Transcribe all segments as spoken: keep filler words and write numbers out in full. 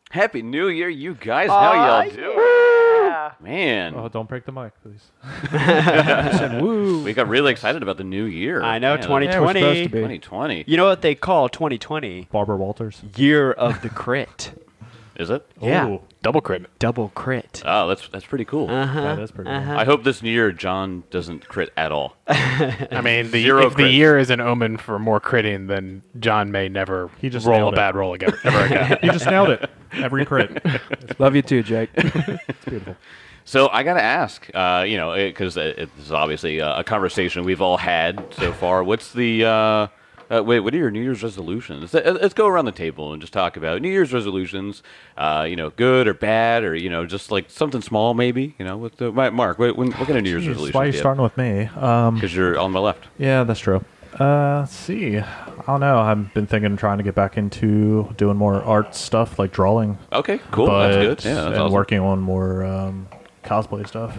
Happy New Year, you guys. How y'all doing? Yeah. Man. Oh, don't break the mic, please. Said, woo. We got really excited about the new year. I know, Man, twenty Yeah, we're supposed twenty. to be. twenty twenty. You know what they call twenty twenty? Barbara Walters. Year of the crit. Is it? Yeah. Ooh, Double crit. Double crit. Oh, that's that's pretty cool. Uh-huh. that is pretty Uh-huh. I hope this new year John doesn't crit at all. I mean, the, Zero if the crits. year is an omen for more critting, then John may never He just roll a nailed it. bad roll again, ever again. He just nailed it. Every crit. Love you too, Jake. It's beautiful. So I got to ask, uh, you know, because it, it, this is obviously uh, a conversation we've all had so far. What's the uh, uh, wait? What are your New Year's resolutions? Let's, let's go around the table and just talk about New Year's resolutions. Uh, you know, good or bad, or you know, just like something small, maybe. You know, with the, Mark, what, what kind of New Year's Jeez, resolution? why are you starting with me? Um, Because you're on my left. yeah, that's true. Uh, let's see. I don't know. I've been thinking, trying to get back into doing more art stuff, like drawing. Okay, cool. but, That's good. Yeah, that's and awesome. working on more um, cosplay stuff.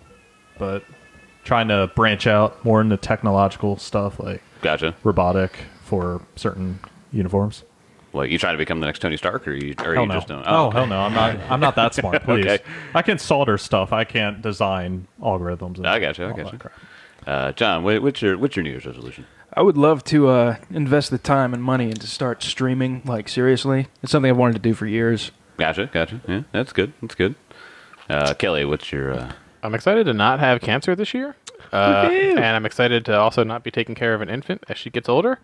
But trying to branch out more into technological stuff, like Gotcha. robotic for certain uniforms. Like, you trying to become the next Tony Stark, or you, or Hell you no. just don't? Oh, hell no. I'm not. I'm not that smart. Please. Okay. I can solder stuff. I can't design algorithms. And I gotcha, I all gotcha. that crap. Uh, John, what, what's your what's your New Year's resolution? I would love to uh, invest the time and money and to start streaming, like, seriously. It's something I've wanted to do for years. Gotcha, gotcha. Yeah, that's good. That's good. Uh, Kelly, what's your? Uh, I'm excited to not have cancer this year. Uh, and I'm excited to also not be taking care of an infant as she gets older.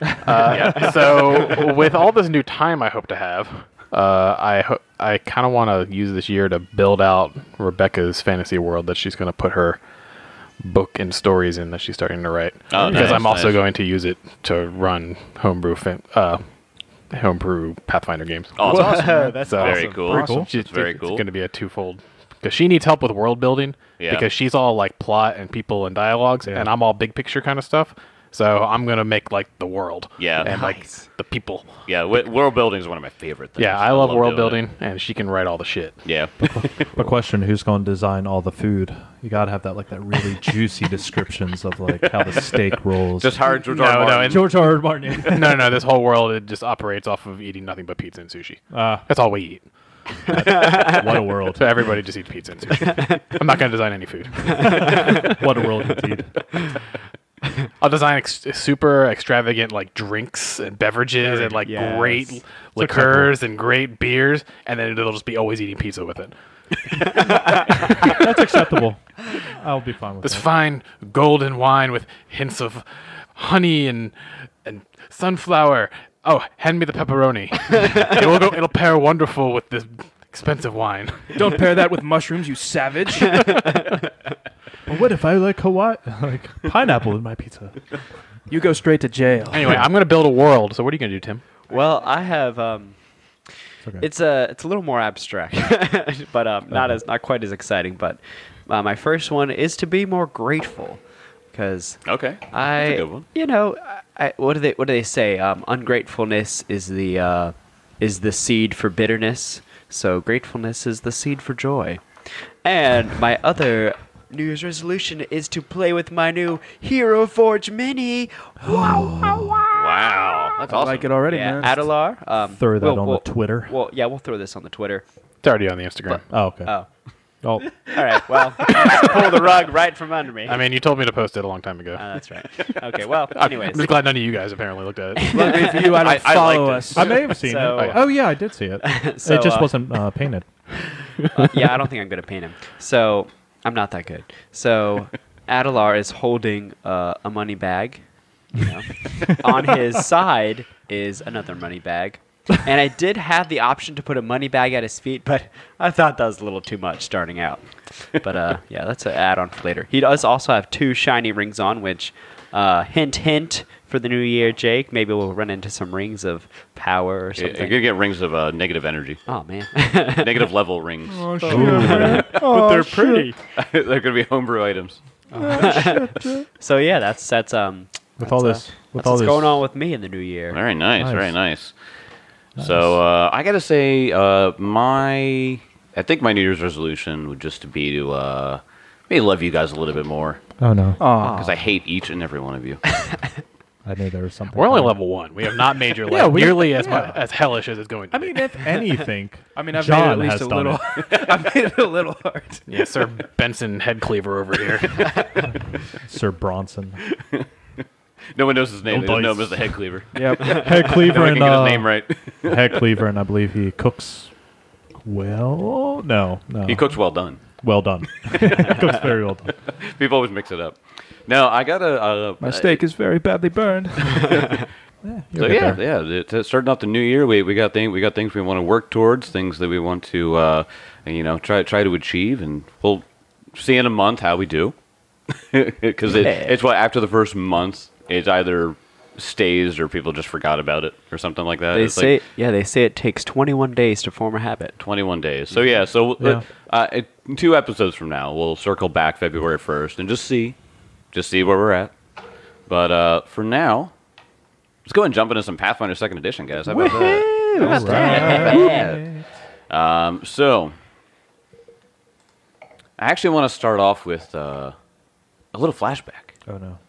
Uh, So with all this new time I hope to have, uh, I ho- I kind of want to use this year to build out Rebecca's fantasy world that she's going to put her book and stories in that she's starting to write. Oh, because nice, I'm also nice. going to use it to run homebrew fan- uh, homebrew Pathfinder games. awesome. Whoa, that's So- Very awesome. cool. Pretty cool. She's That's very It's cool. going to be a twofold because she needs help with world building. Yeah. Because she's all like plot and people and dialogues, Yeah. and I'm all big picture kind of stuff. So I'm gonna make like the world. Yeah. And like Nice. the people. Yeah, w- world building is one of my favorite things. Yeah, I love world doing building, and she can write all the shit. it. Yeah. But question: who's going to design all the food? You gotta have that, like that really juicy descriptions of like how the steak rolls. Just hire George No, R. R. no, Martin. it's- George R. R. Martin. no, no, no. This whole world it just operates off of eating nothing but pizza and sushi. Ah, That's all we eat. what a world! So everybody just eats pizza and sushi. I'm not gonna design any food. What a world indeed! I'll design ex- super extravagant like drinks and beverages and like Yes. great liqueurs and great beers, and then it'll just be always eating pizza with it. That's acceptable. I'll be fine with This that. fine golden wine with hints of honey and and sunflower. Oh, hand me the pepperoni. it will go. It'll pair wonderful with this expensive wine. Don't pair that with mushrooms, you savage. But what if I like Hawaii, like pineapple in my pizza? You go straight to jail. Anyway, I'm gonna build a world. So what are you gonna do, Tim? Well, I have. Um, Okay. It's a it's a little more abstract, but um, not Okay. as not quite as exciting. But uh, my first one is to be more grateful, because Okay. I, That's a good one. you know, I, I- what do they what do they say? Um, ungratefulness is the uh, is the seed for bitterness. So gratefulness is the seed for joy. And my other New Year's resolution is to play with my new Hero Forge Mini. Wow. That's I awesome. like it already, Yeah, man. Adelar. Um, Throw that we'll- on we'll- the Twitter. Well, yeah, we'll throw this on the Twitter. It's already on the Instagram. Oh, okay. Oh, Oh, all right. Well, pull the rug right from under me. I mean, you told me to post it a long time ago. Uh, that's right. Okay. Well, I'm anyways. just glad none of you guys apparently looked at it. Luckily for you, I don't I- I follow liked it. us. I may have seen So- it. Oh yeah, I did see it. So, it just uh, wasn't uh, painted. Uh, yeah, I don't think I'm good at painting. So I'm not that good. So Adelar is holding uh, a money bag. You know, on his side is another money bag. And I did have the option to put a money bag at his feet, but I thought that was a little too much starting out. But uh, yeah, that's an add-on for later. He does also have two shiny rings on, which, uh, hint, hint, for the new year, Jake. Maybe we'll run into some rings of power or You're something. going to get rings of uh, negative energy. Oh man. Negative level rings. Oh shit! But they're pretty. They're going to be homebrew items. So yeah, that's that's um. With that's, all uh, this, with that's all what's this, going on with me in the new year. Very nice, Nice. very nice. So uh, I got to say, uh, my I think my New Year's resolution would just be to uh, maybe love you guys a little bit more Oh no! Aw. because I hate each and every one of you. I I knew there was something. We're only coming. level one. We have not made your life Yeah, we- nearly as yeah. mu- as hellish as it's going to I be. mean, if anything, I mean, I've John made it at has least a done little. I've made it a little hard. Yes, Sir Benson Head Cleaver over here. Sir Bronson, No one knows his name. No They just know him dice. as the head cleaver. Yep. head No cleaver, one and can get uh, his name right. head cleaver, and I believe he cooks well. No, no, He cooks well done. well done. Cooks very well done. People always mix it up. No, I got a. Uh, My steak is very badly burned. Yeah, So you'll yeah, get there. yeah. It's, it's starting off the new year. We we got things we got things we want to work towards, things that we want to uh, you know try try to achieve, and we'll see in a month how we do. Because it, it's what after the first month, it either stays or people just forgot about it or something like that. They It's say, like yeah, they say it takes twenty-one days to form a habit. twenty-one days. So yeah, so Yeah. Uh, it, two episodes from now, we'll circle back February first and just see, just see where we're at. But uh, for now, let's go ahead and jump into some Pathfinder Second Edition, guys. How about that? How about that? How about that? Um, so, I actually want to start off with uh, a little flashback. Oh no.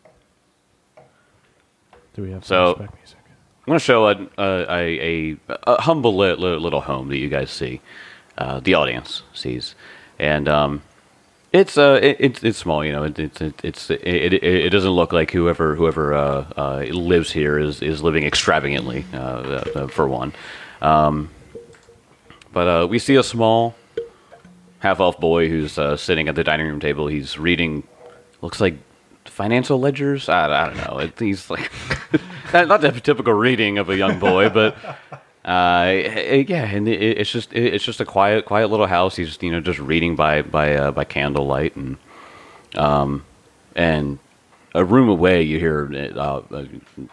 Do we have So- flashback music? I'm going to show a, a, a, a humble li- li- little home that you guys see, uh, the audience sees, and um, it's uh, it, it's it's small, you know. It, it's it, it's it, it, it doesn't look like whoever whoever uh, uh, lives here is, is living extravagantly, uh, uh, for one. Um, but uh, we see a small half-elf boy who's uh, sitting at the dining room table. He's reading, looks like financial ledgers. I, I don't know. It, he's like not, not the typical reading of a young boy, but uh, it- yeah, and it, it's just it, it's just a quiet quiet little house. He's you know just reading by by uh, by candlelight, and um and a room away you hear uh, uh,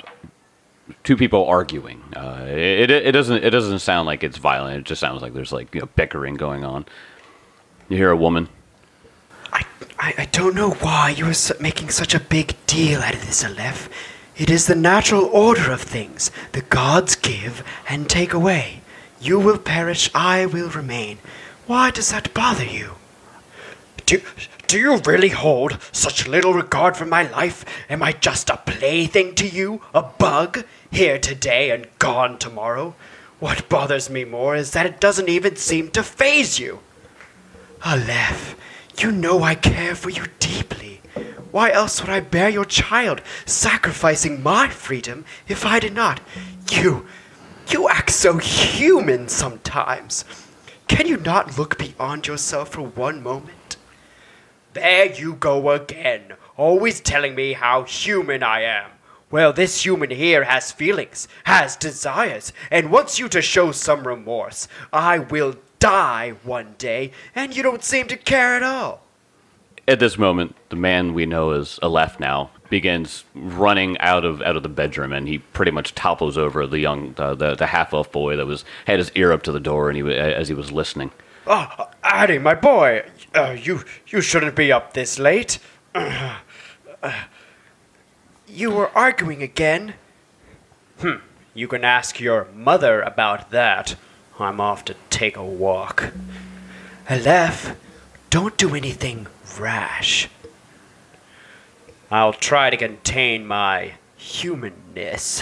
two people arguing. Uh, it, it it doesn't it doesn't sound like it's violent. It just sounds like there's like you know, bickering going on. You hear a woman. I, I, I don't know why you are su- making such a big deal out of this, Aleph. It is the natural order of things. The gods give and take away. You will perish, I will remain. Why does that bother you? Do, do you really hold such little regard for my life? Am I just a plaything to you? A bug? Here today and gone tomorrow? What bothers me more is that it doesn't even seem to faze you. Aleph, you know I care for you deeply. Why else would I bear your child, sacrificing my freedom if I did not? You, you act so human sometimes. Can you not look beyond yourself for one moment? There you go again, always telling me how human I am. Well, this human here has feelings, has desires, and wants you to show some remorse. I will die one day, and you don't seem to care at all. At this moment, the man we know as Aleph now begins running out of out of the bedroom, and he pretty much topples over the young uh, the the half elf boy that was had his ear up to the door, and he wa- as he was listening. Oh, Addy, my boy, uh, you you shouldn't be up this late. Uh, uh, you were arguing again. Hmm. You can ask your mother about that. I'm off to take a walk. Aleph, don't do anything rash. I'll try to contain my humanness.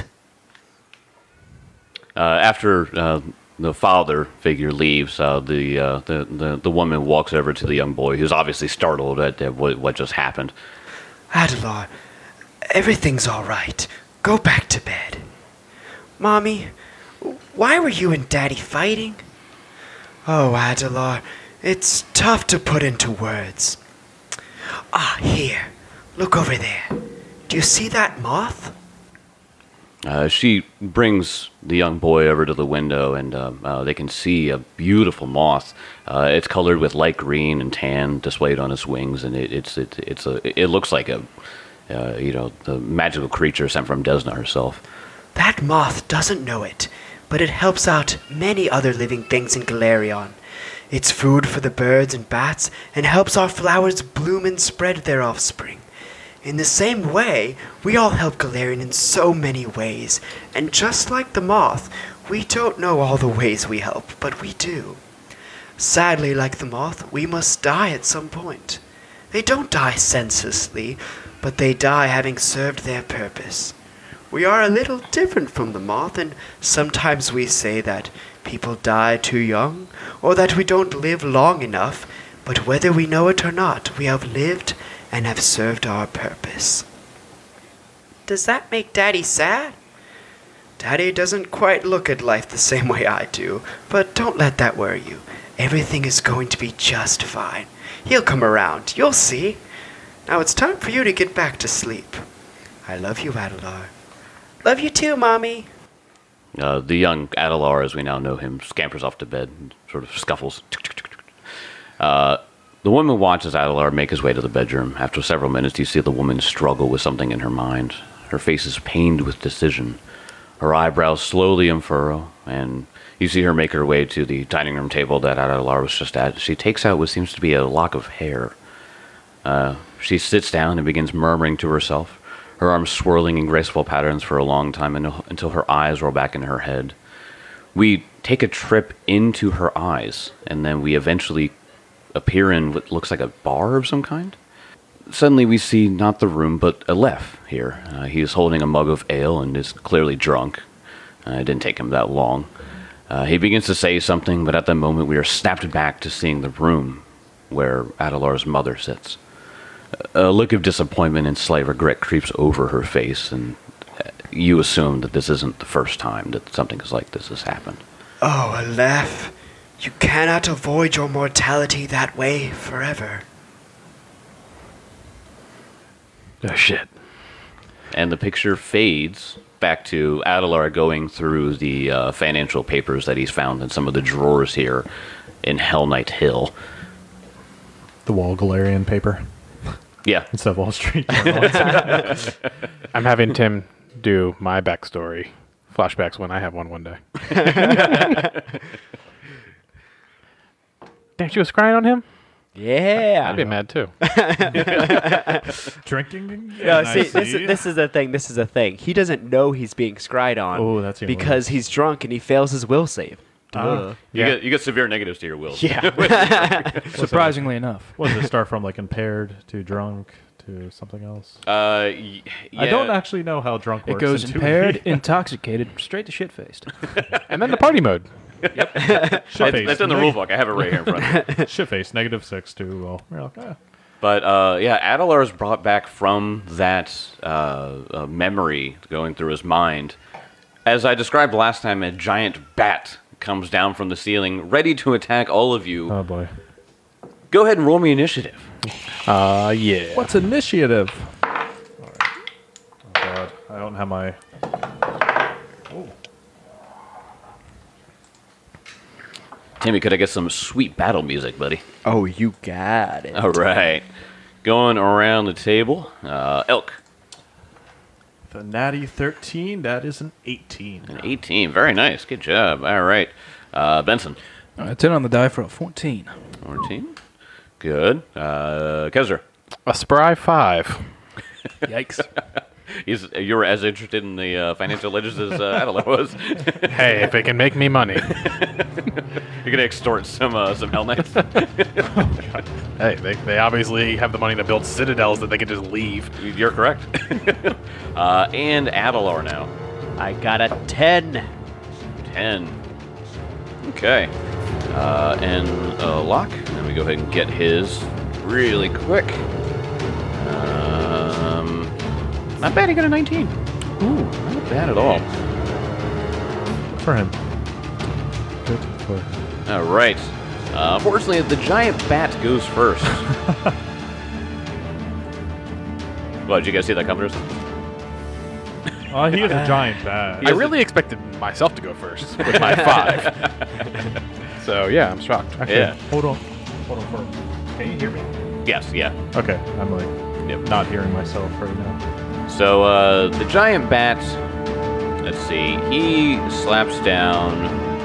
Uh, after uh, the father figure leaves, uh, the, uh, the the the woman walks over to the young boy, who's obviously startled at, at what, what just happened. Adelar, everything's all right. Go back to bed. Mommy, why were you and Daddy fighting? Oh, Adelar, it's tough to put into words. Ah, here. Look over there. Do you see that moth? Uh, she brings the young boy over to the window, and uh, uh, they can see a beautiful moth. Uh, it's colored with light green and tan, displayed on its wings, and it, it's it, it's a it looks like a uh, you know the magical creature sent from Desna herself. That moth doesn't know it, but it helps out many other living things in Galarion. It's food for the birds and bats, and helps our flowers bloom and spread their offspring. In the same way, we all help Galarian in so many ways, and just like the moth, we don't know all the ways we help, but we do. Sadly, like the moth, we must die at some point. They don't die senselessly, but they die having served their purpose. We are a little different from the moth, and sometimes we say that people die too young, or that we don't live long enough, but whether we know it or not, we have lived and have served our purpose. Does that make Daddy sad? Daddy doesn't quite look at life the same way I do, but don't let that worry you. Everything is going to be just fine. He'll come around, you'll see. Now it's time for you to get back to sleep. I love you, Adelar. Love you too, Mommy. Uh, the young Adelar, as we now know him, scampers off to bed and sort of scuffles. Uh, the woman watches Adelar make his way to the bedroom. After several minutes, you see the woman struggle with something in her mind. Her face is pained with decision. Her eyebrows slowly unfurrow, and you see her make her way to the dining room table that Adelar was just at. She takes out what seems to be a lock of hair. Uh, she sits down and begins murmuring to herself, her arms swirling in graceful patterns for a long time until her eyes roll back in her head. We take a trip into her eyes, and then we eventually appear in what looks like a bar of some kind. Suddenly we see not the room, but Aleph here. Uh, he is holding a mug of ale and is clearly drunk. Uh, it didn't take him that long. Uh, he begins to say something, but at that moment we are snapped back to seeing the room where Adelar's mother sits. A look of disappointment and slight regret creeps over her face, and you assume that this isn't the first time that something like this has happened. Oh, Aleph, you cannot avoid your mortality that way forever. Oh, shit. And the picture fades back to Adelar going through the uh, financial papers that he's found in some of the drawers here in Hell Knight Hill. The Wall Galarian paper Yeah. instead of Wall Street. I'm having Tim do my backstory flashbacks when I have one one day. Damn, she was crying on him? Yeah. I'd be mad too. Drinking? No, And I see, this is, this is the thing. This is the thing. He doesn't know he's being scried on Oh, that's even because worse. he's drunk and he fails his will save. Ah. Duh. You, Yeah. get, you get severe negatives to your will. Yeah. Surprisingly enough. What does it start from, like impaired to drunk to something else? Uh, y- yeah. I don't actually know how drunk It works. goes in impaired, two D. intoxicated, straight to shit faced. And then the party mode. That's, Shit-faced. that's in the rule book. I have it right here in front of me. Shit face, negative six to, well, you're like, ah. But uh, yeah, Adelar is brought back from that uh, uh, memory going through his mind. As I described last time, a giant bat comes down from the ceiling, ready to attack all of you. Oh boy. Go ahead and roll me initiative. Uh, yeah. What's initiative? All right. Oh god, I don't have my. Oh. Timmy, could I get some sweet battle music, buddy? Oh, you got it. All right. Going around the table, uh, Elk, The natty thirteen. That is an eighteen. an eighteen. Very nice. Good job. All right. Uh, Benson, Uh, ten on the die for a fourteen. fourteen. Good. Uh, Kezra, A spry five. Yikes. He's, you were as interested in the uh, financial ledgers as uh, Adelar was. Hey, if it can make me money. You're gonna extort some uh, some Hell Knights. Hey, they, they obviously have the money to build citadels that they can just leave. You're correct. uh, and Adelar now, I got a ten. ten. Okay. Uh, and uh, Locke. Let me go ahead and get his really quick. Um, not bad. He got a nineteen. Ooh, not bad at all. For him. Good for All right. Uh, fortunately, the giant bat goes first. Well, did you guys see that coming? Oh, he is a giant bat. I really expected myself to go first with my five. So, yeah, I'm shocked. Actually, Yeah. hold on. Hold on for Can you hear me? Yes, yeah. Okay, I'm like Yep. not hearing myself right now. So uh, the giant bat, let's see, he slaps down.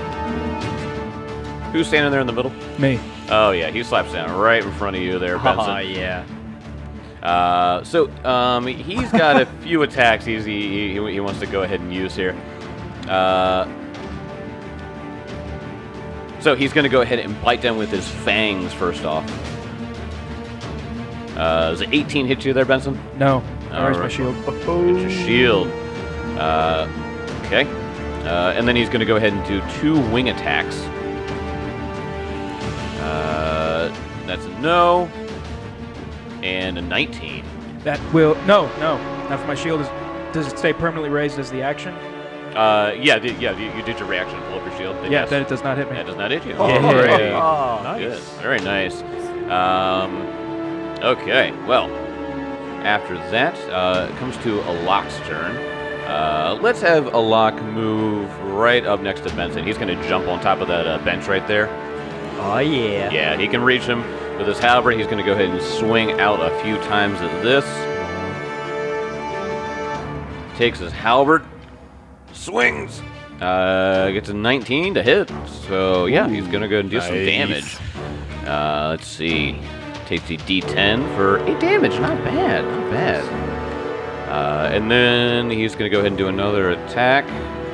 Who's standing there in the middle? Me. Oh yeah, he slaps down right in front of you there, Benson. Oh, yeah. Uh, so um, he's got a few attacks he's, he, he, he wants to go ahead and use here. Uh, so he's going to go ahead and bite down with his fangs first off. Uh, does an eighteen hit you there, Benson? No. I All raised my right. shield. It's your shield. Uh, okay. Uh, and then he's going to go ahead and do two wing attacks. Uh, that's a no. And a nineteen. That will no, no. Not for my shield. Is, does it stay permanently raised as the action? Uh, yeah, d- yeah. You, you did your reaction to pull up your shield. then Yeah, yes. then it does not hit me. That does not hit you. Oh, All right. Oh, nice. Good. Very nice. Um, okay. Well, after that, uh, it comes to Alok's turn. Uh, let's have Alok move right up next to Benson. He's going to jump on top of that uh, bench right there. Oh yeah. Yeah, he can reach him with his halberd. He's going to go ahead and swing out a few times at this. Takes his halberd, swings, uh, gets a nineteen to hit. So yeah, he's going to go and do some Nice. damage. Uh, let's see. Takes a D ten for eight damage. Not bad. Not bad. Uh, and then he's going to go ahead and do another attack.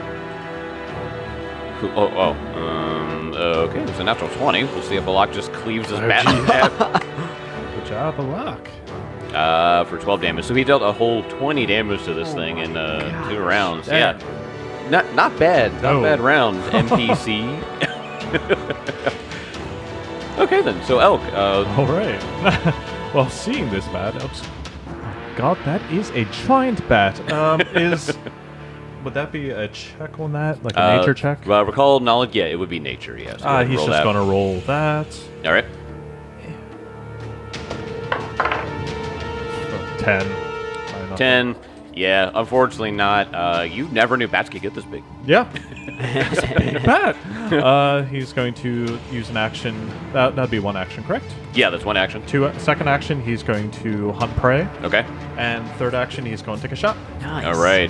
Who- Oh, oh. Um, okay, it's a natural twenty. We'll see if Alok just cleaves his bat in half. Good job, Alok. Uh, for twelve damage. So he dealt a whole twenty damage to this thing in uh, two rounds. Damn. Yeah. Not not bad. Not No. bad round, N P C. Okay then. So Elk, uh, All right. Well, seeing this bat, oops. God, that is a giant bat. Um, is would that be a check on that, like a uh, nature check? Well, recall knowledge. Yeah, it would be nature. Yes. Ah, he's just gonna roll that. All right. Ten. Why not? Ten. Yeah. Unfortunately, not. Uh, you never knew bats could get this big. Yeah. It's a big bat. Uh, he's going to use an action. That that'd be one action, correct? Yeah, that's one action. Two. Uh, second action, he's going to hunt prey, Okay. and third action, he's going to take a shot Nice. All right.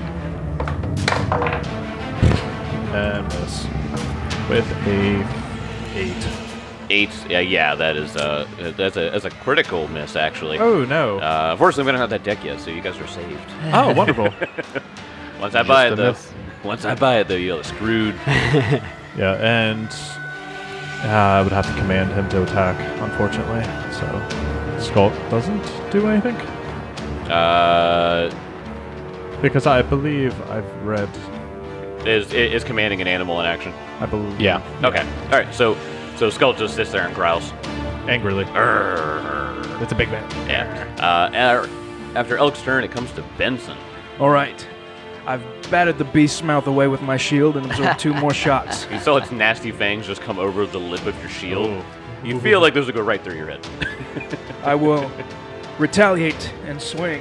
and miss with a eight. Eight. Yeah, yeah. That is uh, that's a that's a critical miss actually. Oh no. Uh, unfortunately, we don't have that deck yet, so you guys are saved. Oh, wonderful. Once I buy Just it, a though, miss. once I buy it, though, you're screwed. Yeah, and uh, I would have to command him to attack, unfortunately. So Skull doesn't do anything Uh, because I believe I've read. is is commanding an animal in action? I believe. Yeah. Okay. All right. So so Skull just sits there and growls. Angrily. Urgh. It's a big bat. Yeah. Uh, and after Elk's turn, it comes to Benson. All right. I've batted the beast's mouth away with my shield and absorbed two more shots. You saw its nasty fangs just come over the lip of your shield. Oh. You feel like those would go right through your head. I will retaliate and swing.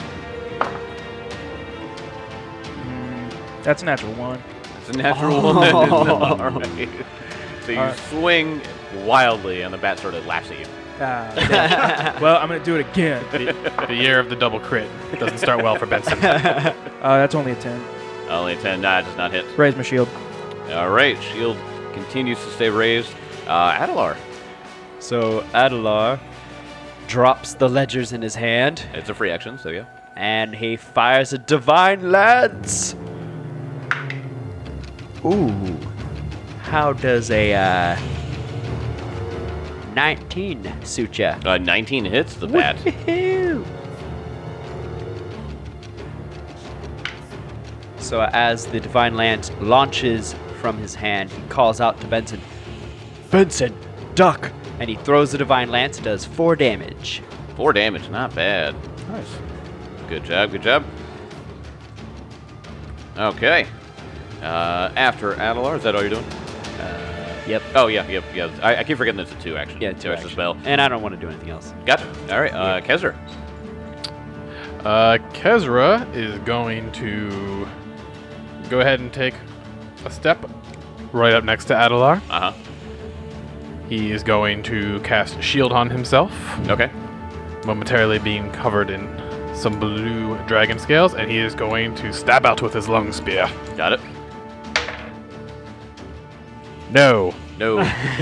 Mm, that's a natural one. It's a natural one. All right. So you All right. swing wildly, and the bat sort of laughs at you. Ah, damn. Well, I'm going to do it again. The, the year of the double crit doesn't start well for Benson. Uh, that's only a ten. Only a ten. Nah, it does not hit. Raise my shield. All right. Shield continues to stay raised. Uh, Adelar. So Adelar drops the ledgers in his hand It's a free action, so yeah. and he fires a divine lance. Ooh. How does a uh, nineteen suit ya? Uh, nineteen hits the bat. Woohoo! So as the divine lance launches from his hand, he calls out to Benson, "Benson, duck!" And he throws the divine lance and does four damage. Four damage, not bad. Nice. Good job, good job. Okay. Uh, after Adelar, is that all you're doing? Yep. Oh, yeah, yep, yeah. I, I keep forgetting it's a two action. Yeah, two action action. spell. And I don't want to do anything else. Gotcha. All right, uh, Kezra. Uh, Kezra is going to go ahead and take a step right up next to Adelar. Uh huh. He is going to cast Shield on himself, Okay. momentarily being covered in some blue dragon scales, and he is going to stab out with his long spear. Got it. No. No.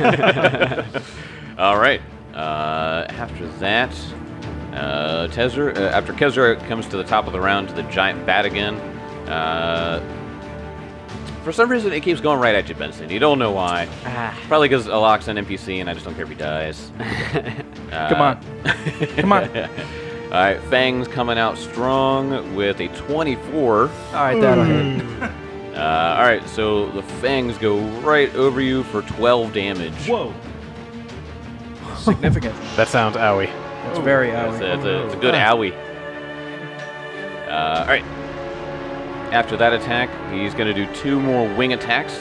All right. Uh, after that, uh, Kezra. Uh, after Kezra comes to the top of the round to the giant bat again. Uh, for some reason, it keeps going right at you, Benson. You don't know why. Ah. Probably because Alok's an N P C, and I just don't care if he dies. Uh, Come on. Come on. All right, Fang's coming out strong with a twenty-four. All right, that'll hit. Uh, all right, so the Fangs go right over you for twelve damage. Whoa. Significant. That sounds owie. That's very It's owie. a, it's a, it's a good owie. Uh, all right. After that attack, he's going to do two more wing attacks.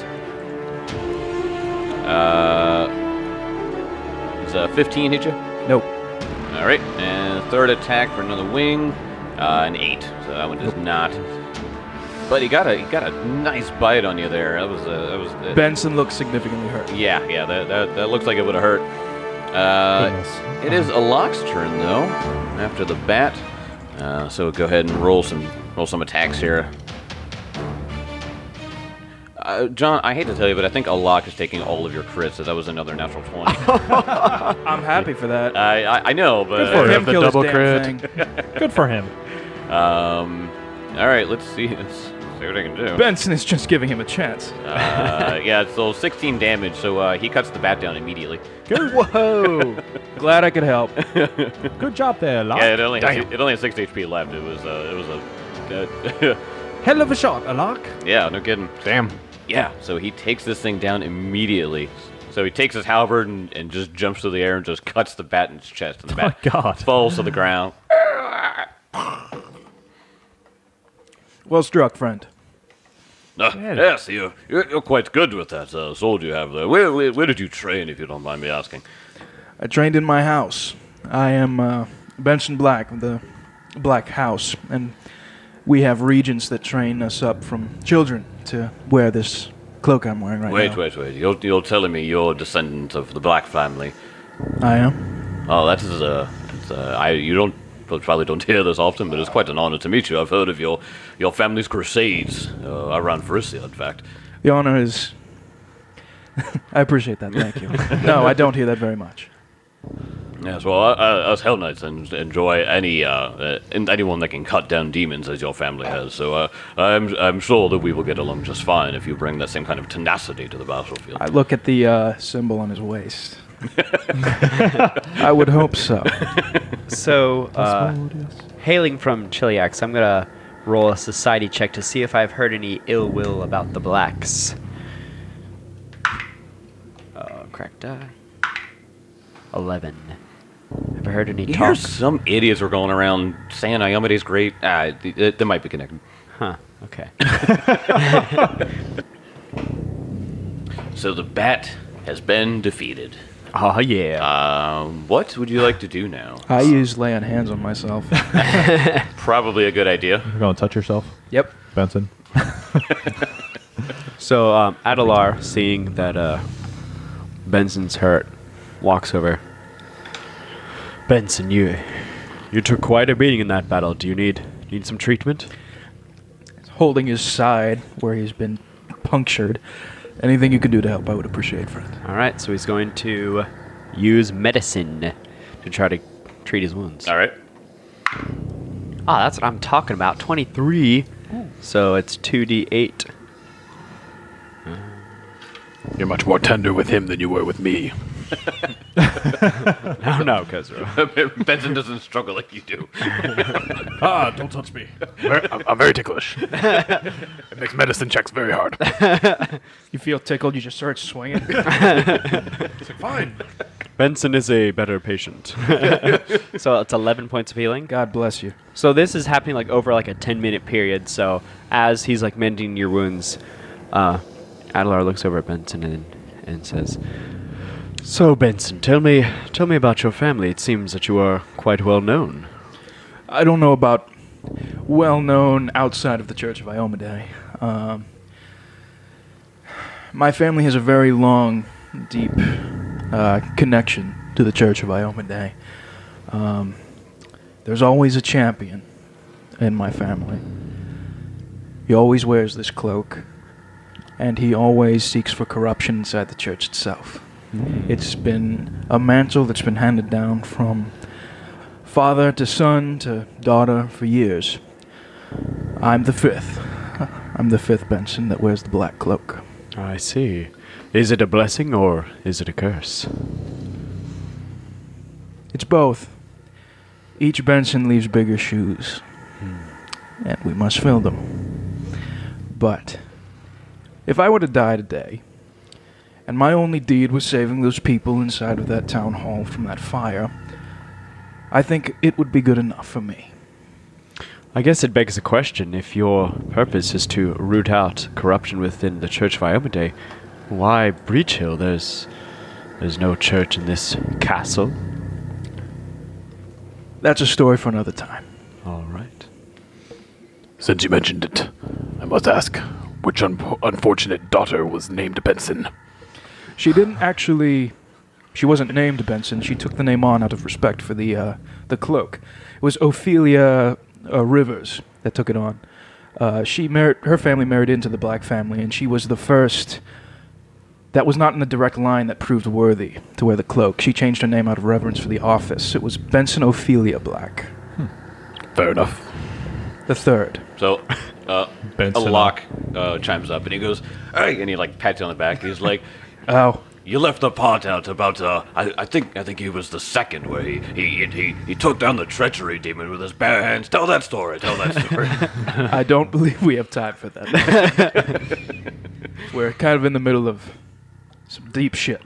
Uh, does a fifteen hit you? Nope. All right, and third attack for another wing, uh, an eight. So that one does not. But he got a he got a nice bite on you there. That was a that was. A, Benson looks significantly hurt. yeah, yeah. That, that that looks like it would have hurt. Uh, Goodness. it is Alok's turn though. After the bat, uh, so go ahead and roll some roll some attacks here. Uh, John, I hate to tell you, but I think Alok is taking all of your crits, so that was another natural twenty. I'm happy for that. I, I I know, but for Him the kill this double damn crit. thing. Good for him. um, all right, let's see. Let's see what I can do. Benson is just giving him a chance. Uh, yeah, so sixteen damage, so uh, he cuts the bat down immediately. Whoa! Glad I could help. Good job there, Alok. Yeah, it only has, it only has six H P left. It was uh, it was a uh, Hell of a shot, Alok. yeah, no kidding. Damn. Yeah, so he takes this thing down immediately. So he takes his halberd and, and just jumps through the air and just cuts the bat in his chest, and the bat My God. falls to the ground. Well struck, friend. Uh, yes, you're, you're you're quite good with that uh, sword you have there. Where, where where did you train, if you don't mind me asking? I trained in my house. I am uh, Benson Black of the Black House, and we have regents that train us up from children to wear this cloak I'm wearing right Wait, now. wait, wait. You're, you're telling me you're a descendant of the Black family. I am. Oh, that is uh, it's, uh I you don't probably don't hear this often, but it's quite an honor to meet you. I've heard of your your family's crusades uh, around Farisia, in fact. The honor is. I appreciate that. Thank you. No, I don't hear that very much. Yes, well, uh, uh, us Hell Knights en- enjoy any uh, uh, and anyone that can cut down demons, as your family has. So uh, I'm I'm sure that we will get along just fine if you bring that same kind of tenacity to the battlefield. I look at the uh, symbol on his waist. I would hope so. So, uh, hailing from Chiliax, I'm gonna roll a society check to see if I've heard any ill will about the blacks. Uh, cracked die. Eleven. Have I heard any You talk? hear some idiots are going around saying Iomede's great. Ah, th- th- they might be connected. Huh. Okay. So the bat has been defeated. Oh yeah. Um, what would you like to do now? I use lay on hands on myself. Probably a good idea. You're going to touch yourself, Yep. Benson. So um, Adelar, seeing that uh, Benson's hurt, walks over. Benson, you you took quite a beating in that battle. Do you need need some treatment? Holding his side where he's been punctured. Anything you can do to help, I would appreciate, friend. All right, so he's going to use medicine to try to treat his wounds. All right. Ah, that's what I'm talking about. twenty-three. So it's two d eight. You're much more tender with him than you were with me. No, no, Kozuro. Benson doesn't struggle like you do. Ah, don't touch me. Very- I'm, I'm very ticklish. It makes medicine checks very hard. You feel tickled, you just start swinging. Fine. Benson is a better patient. So it's eleven points of healing. God bless you. So this is happening like over like a ten minute period. So as he's like mending your wounds, uh, Adelar looks over at Benson and and says, "So Benson, tell me tell me about your family. It seems that you are quite well known." I don't know about well known outside of the Church of Iomedae. Um, my family has a very long, deep uh, connection to the Church of Iomedae. Um, there's always a champion in my family. He always wears this cloak, and he always seeks for corruption inside the church itself. It's been a mantle that's been handed down from father to son to daughter for years. I'm the fifth. I'm the fifth Benson that wears the black cloak. I see. Is it a blessing or is it a curse? It's both. Each Benson leaves bigger shoes, and we must fill them. But if I were to die today, and my only deed was saving those people inside of that town hall from that fire, I think it would be good enough for me. I guess it begs the question, if your purpose is to root out corruption within the Church of Iomedae, why Breach Hill? There's, there's no church in this castle. That's a story for another time. All right. Since you mentioned it, I must ask, which un- unfortunate daughter was named Benson? She didn't actually... She wasn't named Benson. She took the name on out of respect for the uh, the cloak. It was Ophelia uh, Rivers that took it on. Uh, she married, her family married into the Black family, and she was the first that was not in the direct line that proved worthy to wear the cloak. She changed her name out of reverence for the office. It was Benson Ophelia Black. Fair enough. The third. So, uh, Benson. Alok uh, chimes up and he goes, "Hey!" and he like pats you on the back. He's like, Oh, "You left the part out about uh, I, I think I think he was the second where he he, he he took down the treachery demon with his bare hands. Tell that story. Tell that story." I don't believe we have time for that. We're kind of in the middle of some deep shit.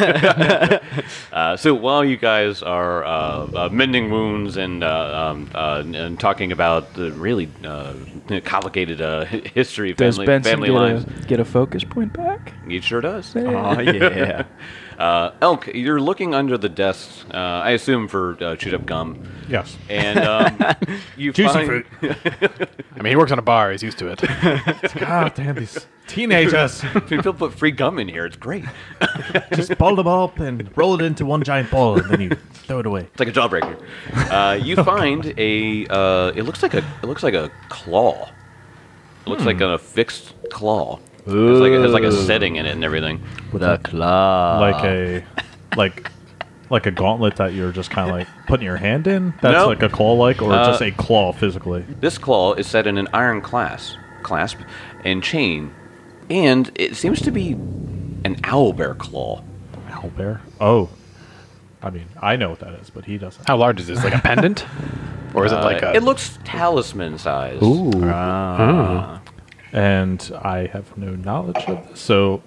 Uh, so while you guys are uh, uh, mending wounds and uh, um, uh, and talking about the really uh, complicated uh, history, Does family Benson family get lines, a, get a focus point back? he sure does. Oh, yeah. Uh, Elk, you're looking under the desks. Uh, I assume for uh, chewed up gum, Yes. and um, you Juicy find fruit. I mean, he works on a bar. He's used to it. God damn these teenagers. people put free gum in here. It's great. Just ball them up and roll it into one giant ball, and then you throw it away. It's like a jawbreaker. Uh, you find a. Uh, it looks like a. It looks like a claw. It looks like a fixed claw. It's like it has like a setting in it and everything. With a claw. Like a, like, like a gauntlet that you're just kind of like putting your hand in. That's No. like a claw-like, or Uh, just a claw physically. This claw is set in an iron clasp, clasp and chain, and it seems to be an owlbear claw. Owlbear. Oh, I mean, I know what that is, but he doesn't. How large is this? Like a pendant? Or is it like Uh, a... it looks talisman sized. Ooh. Ah. And I have no knowledge of this, so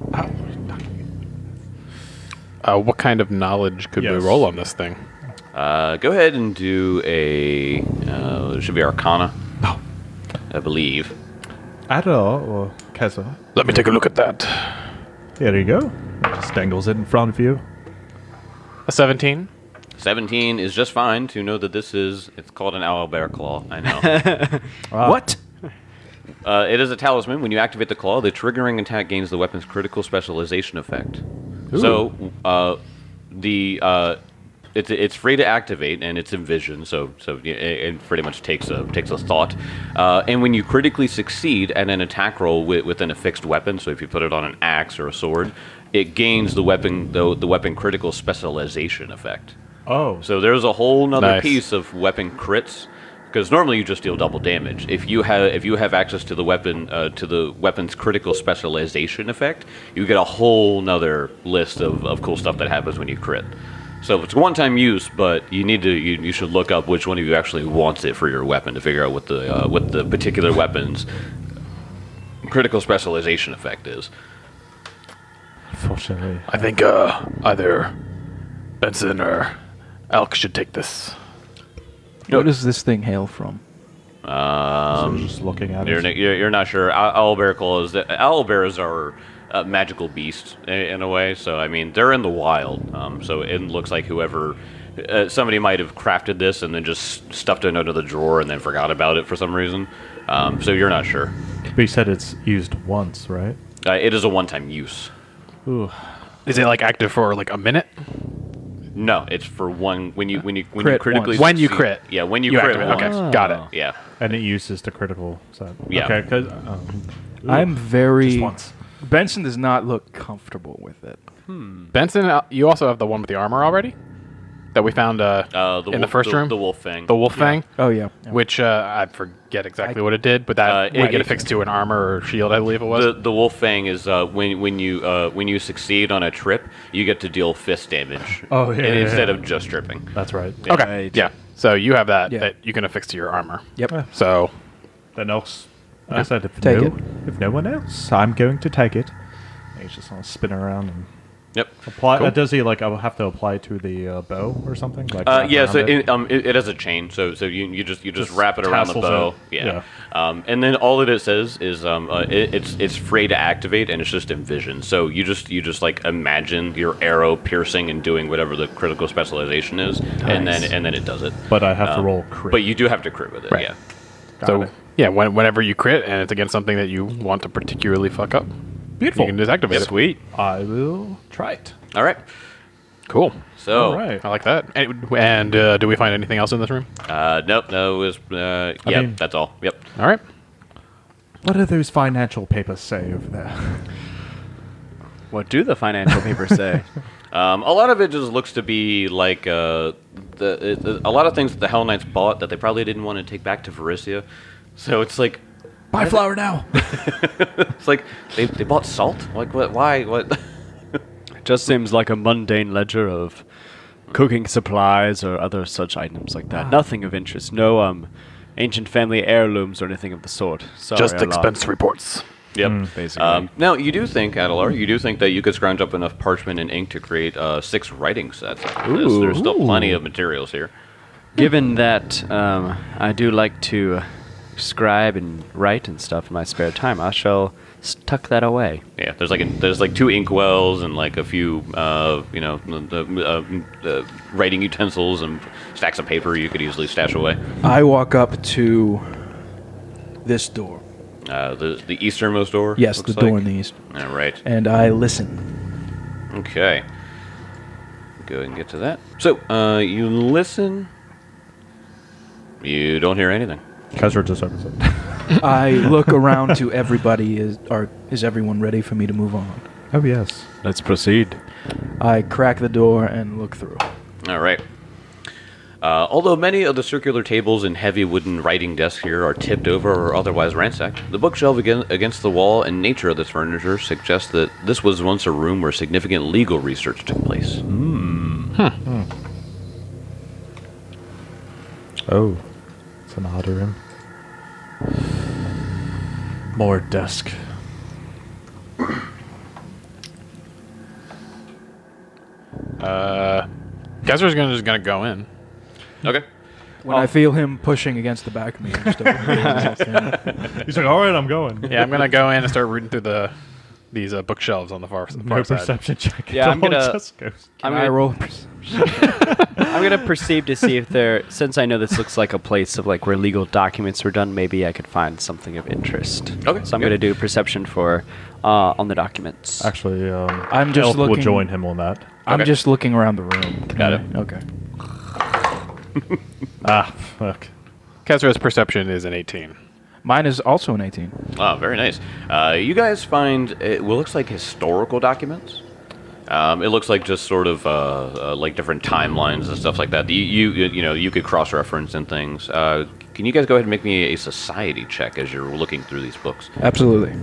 Uh, what kind of knowledge could Yes. we roll on this thing? Uh, go ahead and do a. Uh, it should be Arcana. I believe. Adder or Keza. Let me take a look at that. Here you go. It just dangles it in front of you. A seventeen? seventeen is just fine to know that this is. It's called an owlbear claw. I know. What? Uh, it is a talisman. When you activate the claw, the triggering attack gains the weapon's critical specialization effect. So, uh, the uh, it's it's free to activate and it's in vision. So so it, it pretty much takes a takes a thought. Uh, and when you critically succeed at an attack roll with, within a fixed weapon, so if you put it on an axe or a sword, it gains the weapon the, the weapon critical specialization effect. Oh, So there's a whole nother Nice. piece of weapon crits, because normally you just deal double damage. If you have if you have access to the weapon uh, to the weapon's critical specialization effect, you get a whole nother list of, of cool stuff that happens when you crit. So it's one time use, but you need to you, you should look up which one of you actually wants it for your weapon to figure out what the uh, what the particular weapon's critical specialization effect is. unfortunately. I think uh, either Benson or Elk should take this. Where does this thing hail from? Um, so just looking at You're, it. you're, you're not sure. Owl owlbear claws. Owlbears are uh, magical beasts in, in a way. So I mean, they're in the wild. Um, so it looks like whoever uh, somebody might have crafted this and then just stuffed it under the drawer and then forgot about it for some reason. Um, so you're not sure. But you said it's used once, right? Uh, it is a one-time use. Ooh. Is it like active for like a minute? No, it's for one when you when you when Crit you critically once. When you succeed- crit. Yeah, when you, You crit. activate, okay. once. Got it. Yeah. And it uses the critical set. Yeah. Okay, 'cause, um, ooh, I'm very. just once. Benson does not look comfortable with it. Benson, uh, you also have the one with the armor already? That we found uh, Uh, the in the wolf- first the, room? the wolf fang. the Wolf Fang, Oh yeah. yeah. which uh, I forget exactly what it did, but that Uh, we it- get it- affixed to an armor or shield, I believe it was. The the wolf fang is uh, when when you uh, when you succeed on a trip, you get to deal fist damage. Oh, yeah, in- yeah, instead yeah. of just tripping. That's right. okay, yeah. So you have that Yeah. that you can affix to your armor. Yep. So Then else, I said if Take no, it. if no one else, I'm going to take it. And he's just gonna spin around and Yep. apply. Cool. Uh, does he like? I will have to apply to the uh, bow or something? Like Uh, wrap yeah, around so it? it, um, it, it has a chain, so so you you just you just, Just wrap it around the tassels bow, it. yeah. Um, and then all that it says is um, uh, it, it's it's free to activate, and it's just envision. So you just you just like imagine your arrow piercing and doing whatever the critical specialization is, and then and then it does it. But I have to Um, roll crit. But you do have to crit with it, Right. yeah. Got so it. yeah, when, whenever you crit and it's against something that you want to particularly fuck up, Beautiful. you can just activate it. Sweet. I will try it. All right. Cool. So All right. I like that. And, and uh, do we find anything else in this room? uh, nope, no, it was uh, yeah, mean- that's all. Yep. All right. What do those financial papers say over there? What do the financial papers say? Um, a lot of it just looks to be like uh, the it, a lot of things that the Hell Knights bought that they probably didn't want to take back to Varisia. So it's like Buy flour now. it's like they, they bought salt. Like what? Why? What? Just seems like a mundane ledger of cooking supplies or other such items like that. Nothing of interest. No um, ancient family heirlooms or anything of the sort. Sorry, Just Allah. expense reports. Yep. basically. Um, now you do think, Adelar, you do think that you could scrounge up enough parchment and ink to create uh, six writing sets. Out of this. Ooh. There's still plenty of materials here. Given that um, I do like to uh, scribe and write and stuff in my spare time, I shall s- tuck that away. Yeah, there's like a, there's like two inkwells and like a few uh, you know the, the, uh, uh, writing utensils and stacks of paper you could easily stash away. I walk up to this door. Uh, the the easternmost door. Yes, looks the door like. in the east. All right. And I listen. Okay. Go ahead and get to that. So uh, you listen. You don't hear anything. Kezra just opens it. I look around to everybody. Is are is everyone ready for me to move on? Oh yes. Let's proceed. I crack the door and look through. All right. Uh, although many of the circular tables and heavy wooden writing desks here are tipped over or otherwise ransacked, the bookshelf again, against the wall and nature of this furniture suggests that this was once a room where significant legal research took place. Oh, it's an odd room. More desk. Uh, Gezra's gonna just gonna go in. Okay. When I feel him pushing against the back of me, I just open the door. He's like, all right, I'm going. Yeah, I'm gonna go in and start rooting through the these uh, bookshelves on the far, far No side. perception check. Yeah, I'm It all gonna- just goes- Can I'm I gonna- roll? I'm gonna perceive to see if there, since I know this looks like a place of like where legal documents were done, maybe I could find something of interest. Okay, So I'm yeah. gonna do perception for uh, on the documents. Actually, um, I'm just Elf will looking- join him on that. I'm Okay. just looking around the room. Can Got I- it. Okay. Ah, fuck. Kezra's perception is an eighteen. Mine is also an eighteen. Oh, very nice. Uh, you guys find it well, looks like historical documents. Um, it looks like just sort of uh, uh, like different timelines and stuff like that. You you, you know you could cross reference and things. Uh, can you guys go ahead and make me a society check as you're looking through these books? Absolutely.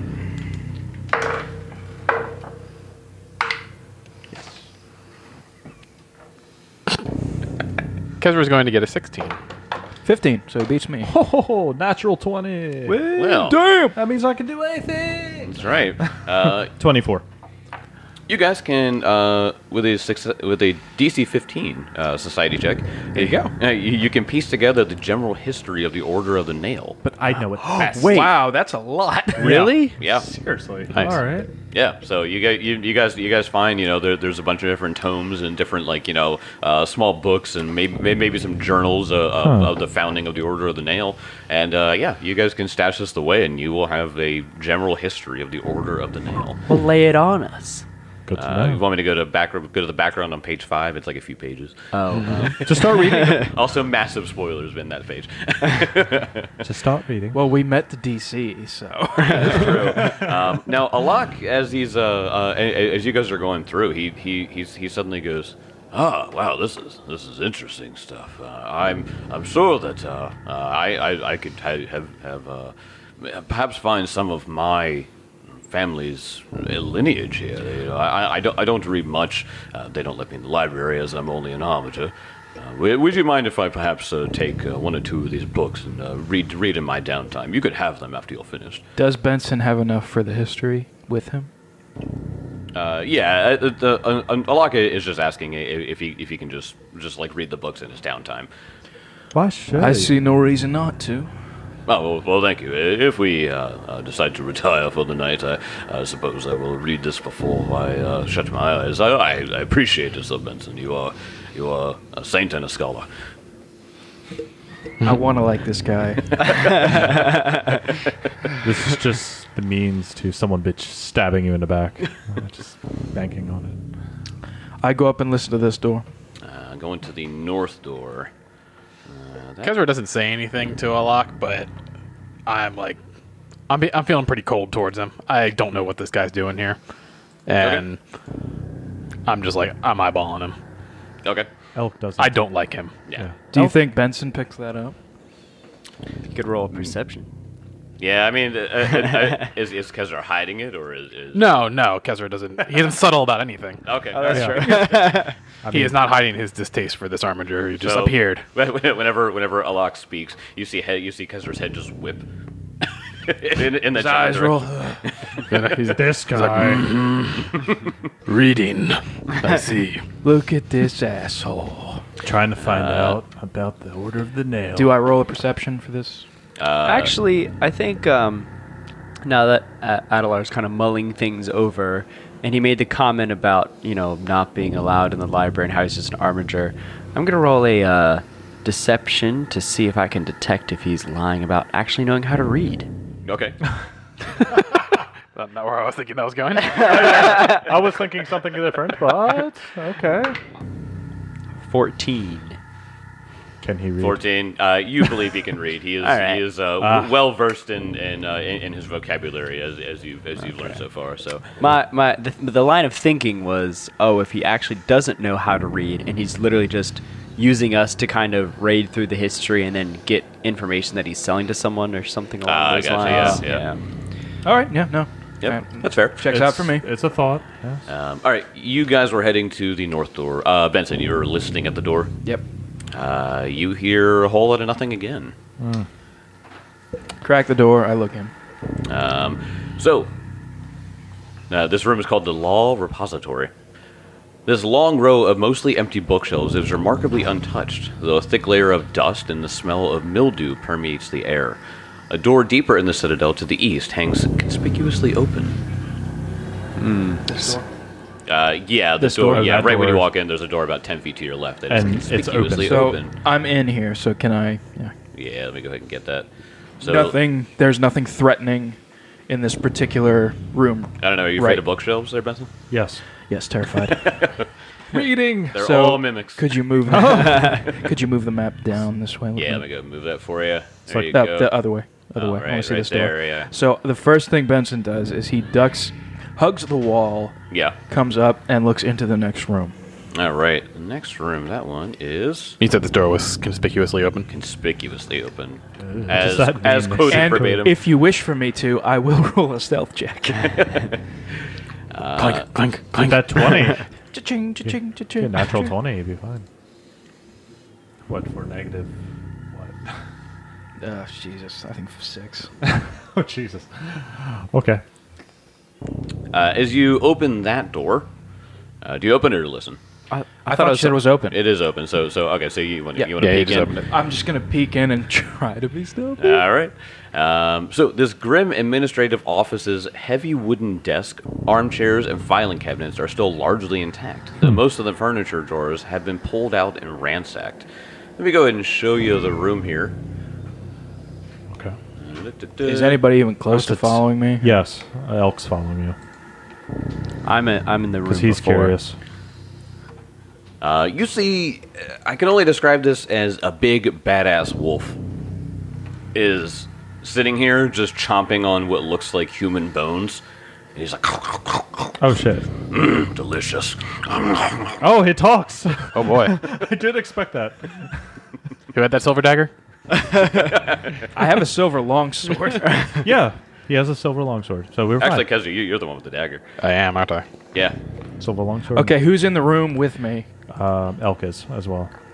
Kezra's going to get a sixteen. fifteen, so he beats me. Oh, natural twenty. Well, Damn! That means I can do anything. that's right. Uh, twenty-four. You guys can, uh, with a success, with a D C fifteen uh, society check, there you go. Uh, you, you can piece together the general history of the Order of the Nail. But I know it best. Wow, that's a lot. Really? Yeah, Seriously. Nice. All right. yeah. So you guys, you, you guys, you guys find, you know, there, there's a bunch of different tomes and different, like, you know, uh, small books and maybe maybe some journals uh, of, Huh. of the founding of the Order of the Nail. And uh, yeah, you guys can stash this away, and you will have a general history of the Order of the Nail. Well, lay it on us. Good to Uh, know. you want me to go to back go to the background on page five? It's like a few pages. Oh. Just start reading. Also, massive spoilers in that page. Just start reading. Well, we met the D C, so. um, now, Alak, as he's uh, uh, a- a- as you guys are going through, he he he's, he suddenly goes, "Ah, wow, this is this is interesting stuff. Uh, I'm I'm sure that uh, uh, I, I I could ha- have have uh, perhaps find some of my family's lineage here. You know, I I don't I don't read much. Uh, they don't let me in the library as I'm only an amateur. Uh, w- would you mind if I perhaps uh, take uh, one or two of these books and uh, read read in my downtime? You could have them after you're finished. Does Benson have enough for the history with him? Uh, yeah, uh, the uh, uh, Alaka is just asking i- if he if he can just just like read the books in his downtime. Why should I he? see no reason not to. Oh, well, well, thank you. I- If we uh, uh, decide to retire for the night, I uh, suppose I will read this before I uh, shut my eyes. I, I, I appreciate it, Sir Benson. You are you are a saint and a scholar. I want to like this guy. This is just the means to someone bitch stabbing you in the back. Uh, just banking on it. I go up and listen to this door. Uh, going to the north door. Uh, that- Kezra doesn't say anything to Alak, but I'm like, I'm, be, I'm feeling pretty cold towards him. I don't know what this guy's doing here. And I'm just like, I'm eyeballing him. okay. Elk doesn't. I don't like him. Yeah. Do you Elf- think Benson picks that up? You could roll a perception. Yeah, I mean, uh, uh, uh, is is Kezar hiding it or is, is No, no, Kezra doesn't. He isn't subtle about anything. Okay. Oh, that's Yeah. true. I He mean, is not hiding his distaste for this armature. He just So, appeared. Whenever whenever Alak speaks, you see head, you see Kezar's head just whip. in, in the His eyes general roll. Then he's This guy. reading. I see. Look at this asshole. Trying to find Uh, out about the Order of the Nail. Do I roll a perception for this? Uh, Actually, I think um, now that uh, Adelar's kind of mulling things over, and he made the comment about, you know, not being allowed in the library and how he's just an armiger, I'm going to roll a uh, deception to see if I can detect if he's lying about actually knowing how to read. Okay. That's not where I was thinking that was going. I was thinking something different, but okay. fourteen. Can he read? Fourteen. Uh, you believe he can read. He is All right. he is uh, Ah. well versed in in, uh, in in his vocabulary as as you've as you've learned so far. So My my the, the line of thinking was, oh, if he actually doesn't know how to read and he's literally just using us to kind of raid through the history and then get information that he's selling to someone or something along Ah, I those gotcha, lines. yeah, yeah. All right. Yeah. No. yep, Alright. that's fair. Checks It's- out for me. It's a thought. Yes. Um, all right, you guys were heading to the north door. Uh, Benson, you're listening at the door. Yep. Uh, you hear a whole lot of nothing again. Crack the door. I look in. Um, so, uh, this room is called the Law Repository. This long row of mostly empty bookshelves is remarkably untouched, though a thick layer of dust and the smell of mildew permeates the air. A door deeper in the citadel to the east hangs conspicuously open. This door. Uh, yeah, the This door. door? Yeah, That right when you door. walk in, there's a door about ten feet to your left that is And it's conspicuously So open. I'm in here. So can I? Yeah. Yeah, let me go ahead and get that. So, nothing. There's nothing threatening in this particular room. I don't know. Are you Right. afraid of bookshelves, there, Benson? Yes. Yes, terrified. Reading. They're So, all mimics. Could you move? could you move the map down this way? Yeah, let me go move that for you. It's There like you No, go. the other way. Other Oh, way. I right, want to see right this door. there, yeah. So the first thing Benson does is he ducks, hugs the wall, Yeah. comes up, and looks into the next room. All right. The next room, that one is He said this door was conspicuously open. conspicuously open. Does As, that as mean- quoted And verbatim. if you wish for me to, I will roll a stealth check. clink, clink, With clink. that twenty. Cha-ching, cha-ching, Yeah, cha-ching, natural cha-ching. twenty, you'd be fine. What for negative? What? Oh, Jesus. I think six. Oh, Jesus. Okay. uh, as you open that door, uh, do you open it or listen? I, I thought it was open. It is open. So, so okay. So you want Yeah. you want to Yeah, you peek just in? opened it. I'm just going to peek in and try to be stealthy. All right. Um, so this grim administrative office's heavy wooden desk, armchairs, and filing cabinets are still largely intact. Though most of the furniture drawers have been pulled out and ransacked. Let me go ahead and show you the room here. Okay. Is anybody even close to It's- following me? Yes, Elk's following you I'm a, I'm in the room because he's before. curious. Uh, you see, uh, I can only describe this as a big badass wolf is sitting here just chomping on what looks like human bones. And he's like, Oh shit! delicious. Oh, he talks. Oh boy. I did expect that. Who had that silver dagger? I have a silver longsword. Yeah, he has a silver longsword, so we're Actually, fine. Kezzy, you, you're the one with the dagger. I am, aren't I? Yeah. Silver longsword. Okay, who's in the room with me? Um, Elk is as well.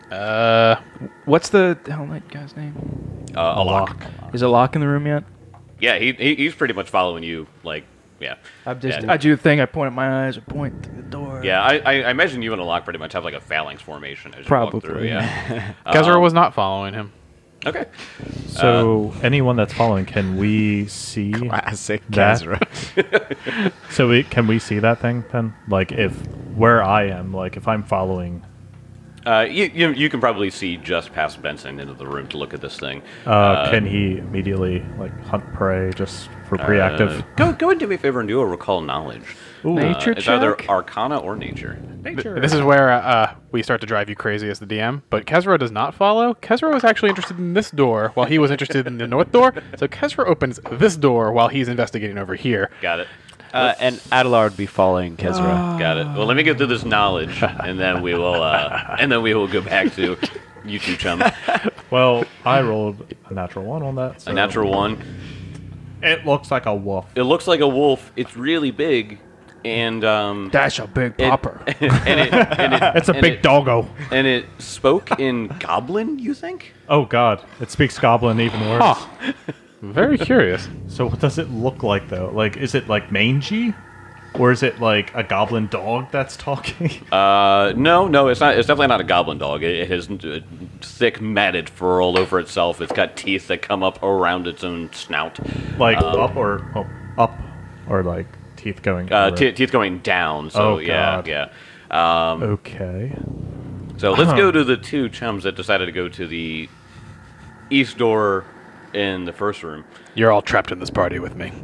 Uh, What's the Hell Knight guy's name? Uh, a lock. Is a lock in the room yet? Yeah, he, he he's pretty much following you. Like, yeah. I'm just, Yeah. I do the thing. I point at my eyes. I point to the door. Yeah, I, I, I imagine you and a lock pretty much have like a phalanx formation as you walk through. Probably. Yeah. Kezra Um, was not following him. Okay. So anyone that's following, can we see Classic that? Kezra. So we can we see that thing then? Like if where I am, like if I'm following, Uh, you, you you can probably see just past Benson into the room to look at this thing. uh, can he immediately like hunt prey just for preactive? Uh, go go and do me a favor and do a recall knowledge. Ooh. Nature Uh, it's either check? Arcana or Nature. Nature. This is where uh, we start to drive you crazy as the D M. But Kezra does not follow. Kezra was actually interested in this door while he was interested in the north door. So Kezra opens this door while he's investigating over here. Got it. Uh, and Adelar would be following Kezra. Got it. Well, let me get through this knowledge, and then we will uh, and then we will go back to you two chum. Well, I rolled a natural one on that. A So natural one. It looks like a wolf. It looks like a wolf. It's really big, and um, That's a big it- popper. and it, and it, It's a and big it- doggo. And it spoke in Goblin. You think? Oh God, it speaks Goblin even worse. Huh. Very curious. So what does it look like though? Like, is it like mangy, or is it like a goblin dog that's talking? Uh, no, no, it's not. It's definitely not a goblin dog. It, it has uh, thick matted fur all over itself. It's got teeth that come up around its own snout. Like Um, up or oh, up, or like teeth going? Uh, over te- it? teeth going down. So Oh, yeah, God. yeah. Um, Okay. so let's go to the two chums that decided to go to the east door in the first room. You're all trapped in this party with me.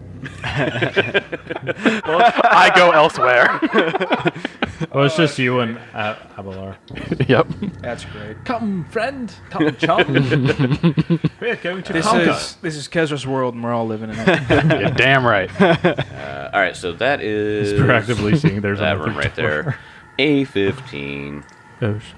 I go elsewhere. Well, it's just you and uh, Abelard. Yep. That's great. Come, friend. Come, chum. We're going to This conquer. is this is Kezra's world, and we're all living in it. You're damn right. Uh, all right, so that is He's proactively seeing there's that another room right door. there. A fifteen. Oh, sh-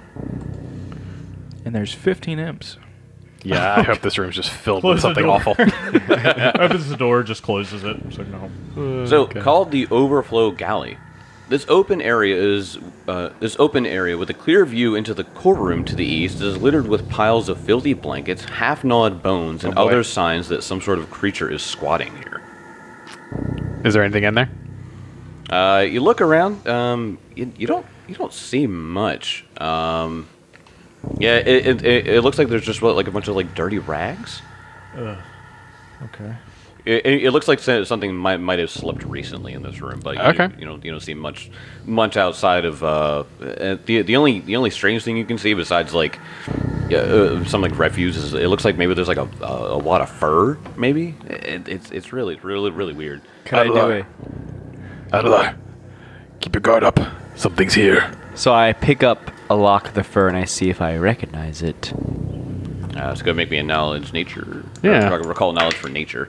And there's fifteen imps. Yeah, I hope this room's just filled Close with the something door. awful. Opens the door, just closes it. It's like no. So called the Overflow Galley. This open area is uh, this open area with a clear view into the core room to the east is littered with piles of filthy blankets, half-gnawed bones, and Oh, boy. other signs that some sort of creature is squatting here. Is there anything in there? Uh, you look around. Um, you, you don't you don't see much. Um, yeah, it, it, it, it looks like there's just what, like a bunch of like dirty rags. Okay. It, it, it looks like so- something might might have slipped recently in this room, but you, Okay. you know you don't see much much outside of uh, uh, the the only the only strange thing you can see besides like yeah, uh, some like refuse is it looks like maybe there's like a a, a wad of fur maybe. It, it's it's really really really weird. Could I do it? Adelar, keep your guard up. Something's here. So I pick up a lock of the fur and I see if I recognize it. Uh, it's gonna make me a knowledge nature. Yeah. Or recall knowledge for nature.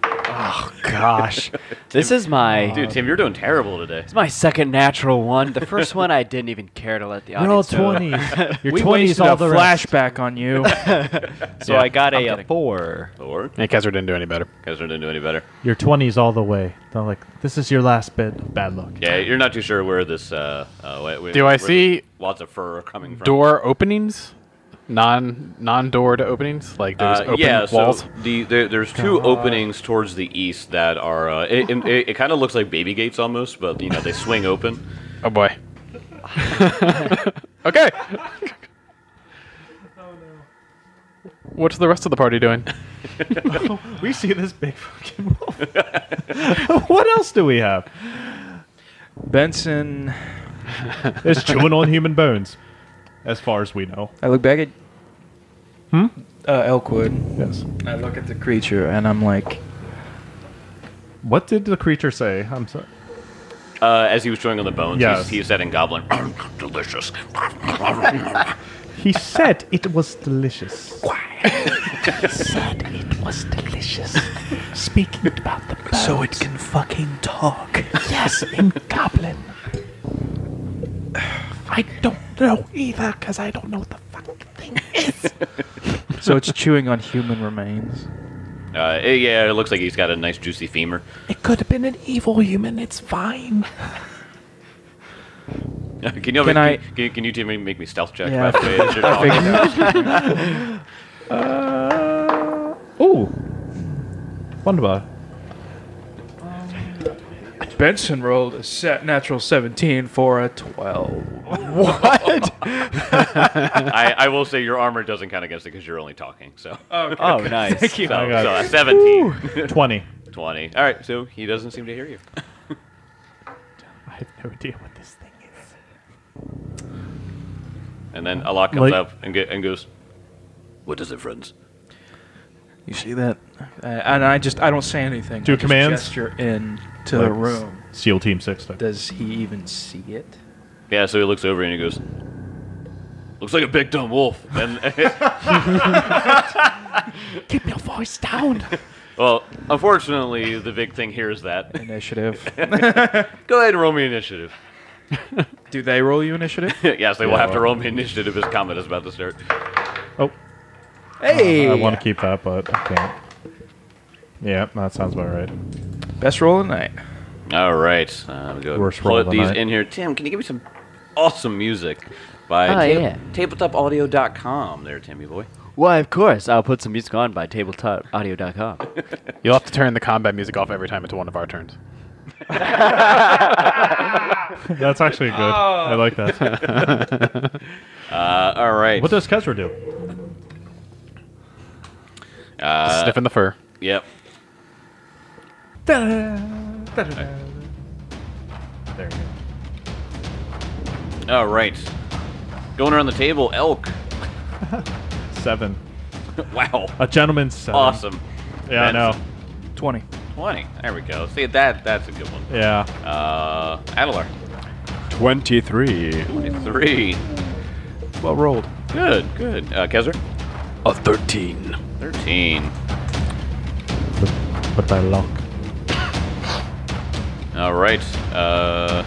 Gosh, this is my Dude, Tim, you're doing terrible today. this is my second natural one. The first one I didn't even care to let the You're all audience know. twenties. Your We twenties wasted all a the rest. flashback on you. So Yeah, I got I'm a, a kidding. four. Or Yeah, Kezra didn't do any better. guys didn't do any better. Your twenties all the way. They're like, this is your last bit of bad luck. Yeah, you're not too sure where this uh, uh where, where- Do I where see this wads of fur are coming from. Door openings? Non non doored openings? Like there's Uh, open yeah, walls? so the, there, there's two openings towards the east that are. Uh, it it, it kind of looks like baby gates almost, but you know they swing open. Oh boy. Okay. What's the rest of the party doing? We see this big fucking wolf. What else do we have? Benson. It's chewing on human bones, as far as we know. I look back at. Hmm? Uh, Elkwood. Yes. I look at the creature and I'm like, What did the creature say? I'm sorry. Uh, as he was chewing on the bones, Yes. he, he said in Goblin, "Delicious." He said it was delicious. said it was delicious. Speaking about the bones. So it can fucking talk. Yes, in Goblin. I don't know either, because I don't know what the fucking thing is. So it's chewing on human remains. Uh, it- yeah, it looks like he's got a nice juicy femur. It could have been an evil human. It's fine. can you Can make, I- Can, you- can you two make make me stealth check? Yeah, By the way, as you're talking? Uh, ooh. Wonderbar. Benson rolled a set natural seventeen for a twelve. I, I will say your armor doesn't count against it because you're only talking. So, Oh, nice. Thank you. so, I got so it. uh, seventeen, twenty. twenty. All right, so he doesn't seem to hear you. I have no idea what this thing is. And then Allah comes Like- up and, get, and goes, "What is it, friends?" You see that? Uh, and I just I don't say anything. Do I just commands? gesture in to the Like, room. SEAL Team Six. Thing. Does he even see it? Yeah, so he looks over and he goes, "Looks like a big dumb wolf." And Keep your voice down. well, unfortunately, the big thing here is that. Initiative. Go ahead and roll me initiative. Do they roll you initiative? Yes, they will Yeah, have to well. roll me initiative as combat is about to start. Oh, Hey! I want to keep that, but I can't. Yeah, that sounds about right. Best roll of the night. All right, uh, we'll go Worst roll of put the these night. in here. Tim, can you give me some awesome music by Oh, tab- yeah. tabletop audio dot com there, Timmy boy? Why, of course. I'll put some music on by tabletop audio dot com. You'll have to turn the combat music off every time it's one of our turns. That's actually good. I like that. Uh, all right. What does Kezra do? uh, Sniffing the fur. Yep. There you go. All right. Going around the table, Elk. Seven. Wow. A gentleman's seven. Awesome. Yeah, I know. Benson. twenty. twenty. There we go. See, that that's a good one. Yeah. Uh, Adelar. twenty-three. twenty-three. Well rolled. Good, good. Uh, Kezra? A thirteen. thirteen. But, but by luck. All right. Uh,